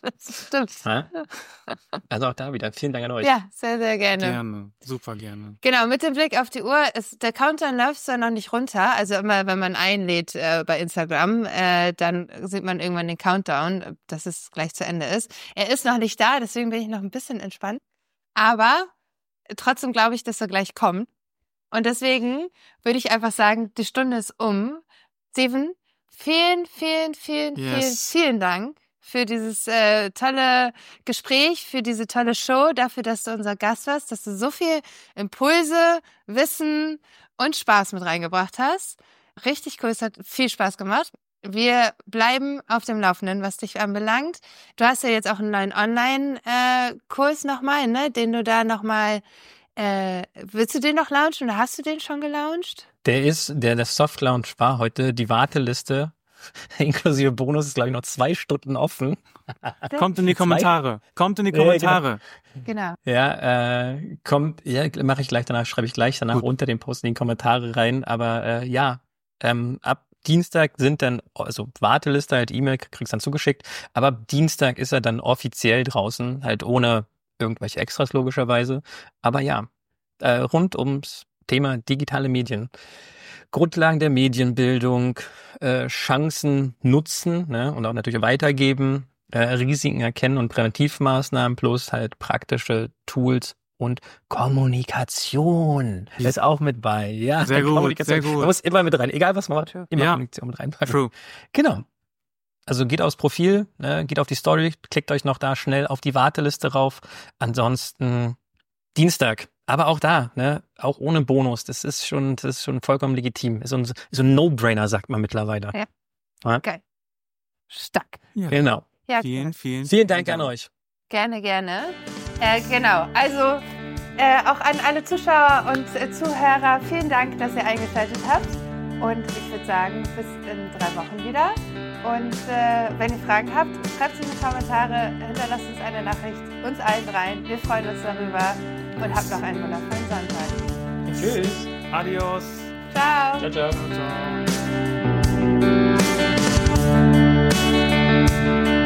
Das stimmt. Ja? Also auch da wieder. Vielen Dank an euch. Ja, sehr, sehr gerne. Gerne, super gerne. Genau, mit dem Blick auf die Uhr, ist, der Countdown läuft zwar noch nicht runter, also immer, wenn man einlädt äh, bei Instagram, äh, dann sieht man irgendwann den Countdown, dass es gleich zu Ende ist. Er ist noch nicht da, deswegen bin ich noch ein bisschen entspannt, aber trotzdem glaube ich, dass er gleich kommt. Und deswegen würde ich einfach sagen, die Stunde ist um. Steven, vielen, vielen, vielen, Yes. vielen, vielen Dank für dieses äh, tolle Gespräch, für diese tolle Show, dafür, dass du unser Gast warst, dass du so viel Impulse, Wissen und Spaß mit reingebracht hast. Richtig cool, es hat viel Spaß gemacht. Wir bleiben auf dem Laufenden, was dich anbelangt. Du hast ja jetzt auch einen neuen Online-Kurs nochmal, ne, den du da nochmal, äh, willst du den noch launchen oder hast du den schon gelauncht? Der ist, der, der Soft Launch war heute, die Warteliste inklusive Bonus ist, glaube ich, noch zwei Stunden offen. Kommt in die Kommentare. Kommt in die Kommentare. Genau. Ja, äh, kommt, ja, mache ich gleich danach, schreibe ich gleich danach Gut. unter dem Post in die Kommentare rein. Aber äh, ja, ähm, ab Dienstag sind dann, also Warteliste, halt E-Mail, kriegst dann zugeschickt, aber ab Dienstag ist er dann offiziell draußen, halt ohne irgendwelche Extras logischerweise. Aber ja, äh, rund ums Thema digitale Medien. Grundlagen der Medienbildung, äh, Chancen nutzen, ne, und auch natürlich weitergeben, äh, Risiken erkennen und Präventivmaßnahmen plus halt praktische Tools und Kommunikation ist auch mit bei. Ja, sehr gut, sehr gut. Man muss immer mit rein, egal was man macht, immer ja. Kommunikation mit reinpacken. True. Genau. Also geht aufs Profil, ne, geht auf die Story, klickt euch noch da schnell auf die Warteliste rauf. Ansonsten Dienstag. Aber auch da, ne, auch ohne Bonus, das ist schon, das ist schon vollkommen legitim. Ist so ein, so ein No-Brainer, sagt man mittlerweile. Ja. Ja? Geil. Stark. Ja. Genau. Ja, vielen, vielen, vielen Dank an euch. Gerne, gerne. Äh, genau. Also äh, auch an alle Zuschauer und äh, Zuhörer, vielen Dank, dass ihr eingeschaltet habt. Und ich würde sagen, bis in drei Wochen wieder. Und äh, wenn ihr Fragen habt, schreibt sie in die Kommentare, hinterlasst uns eine Nachricht, uns allen dreien. Wir freuen uns darüber und habt noch einen wundervollen Sonntag. Tschüss. Adios. Ciao. Ciao, ciao. Ciao, ciao.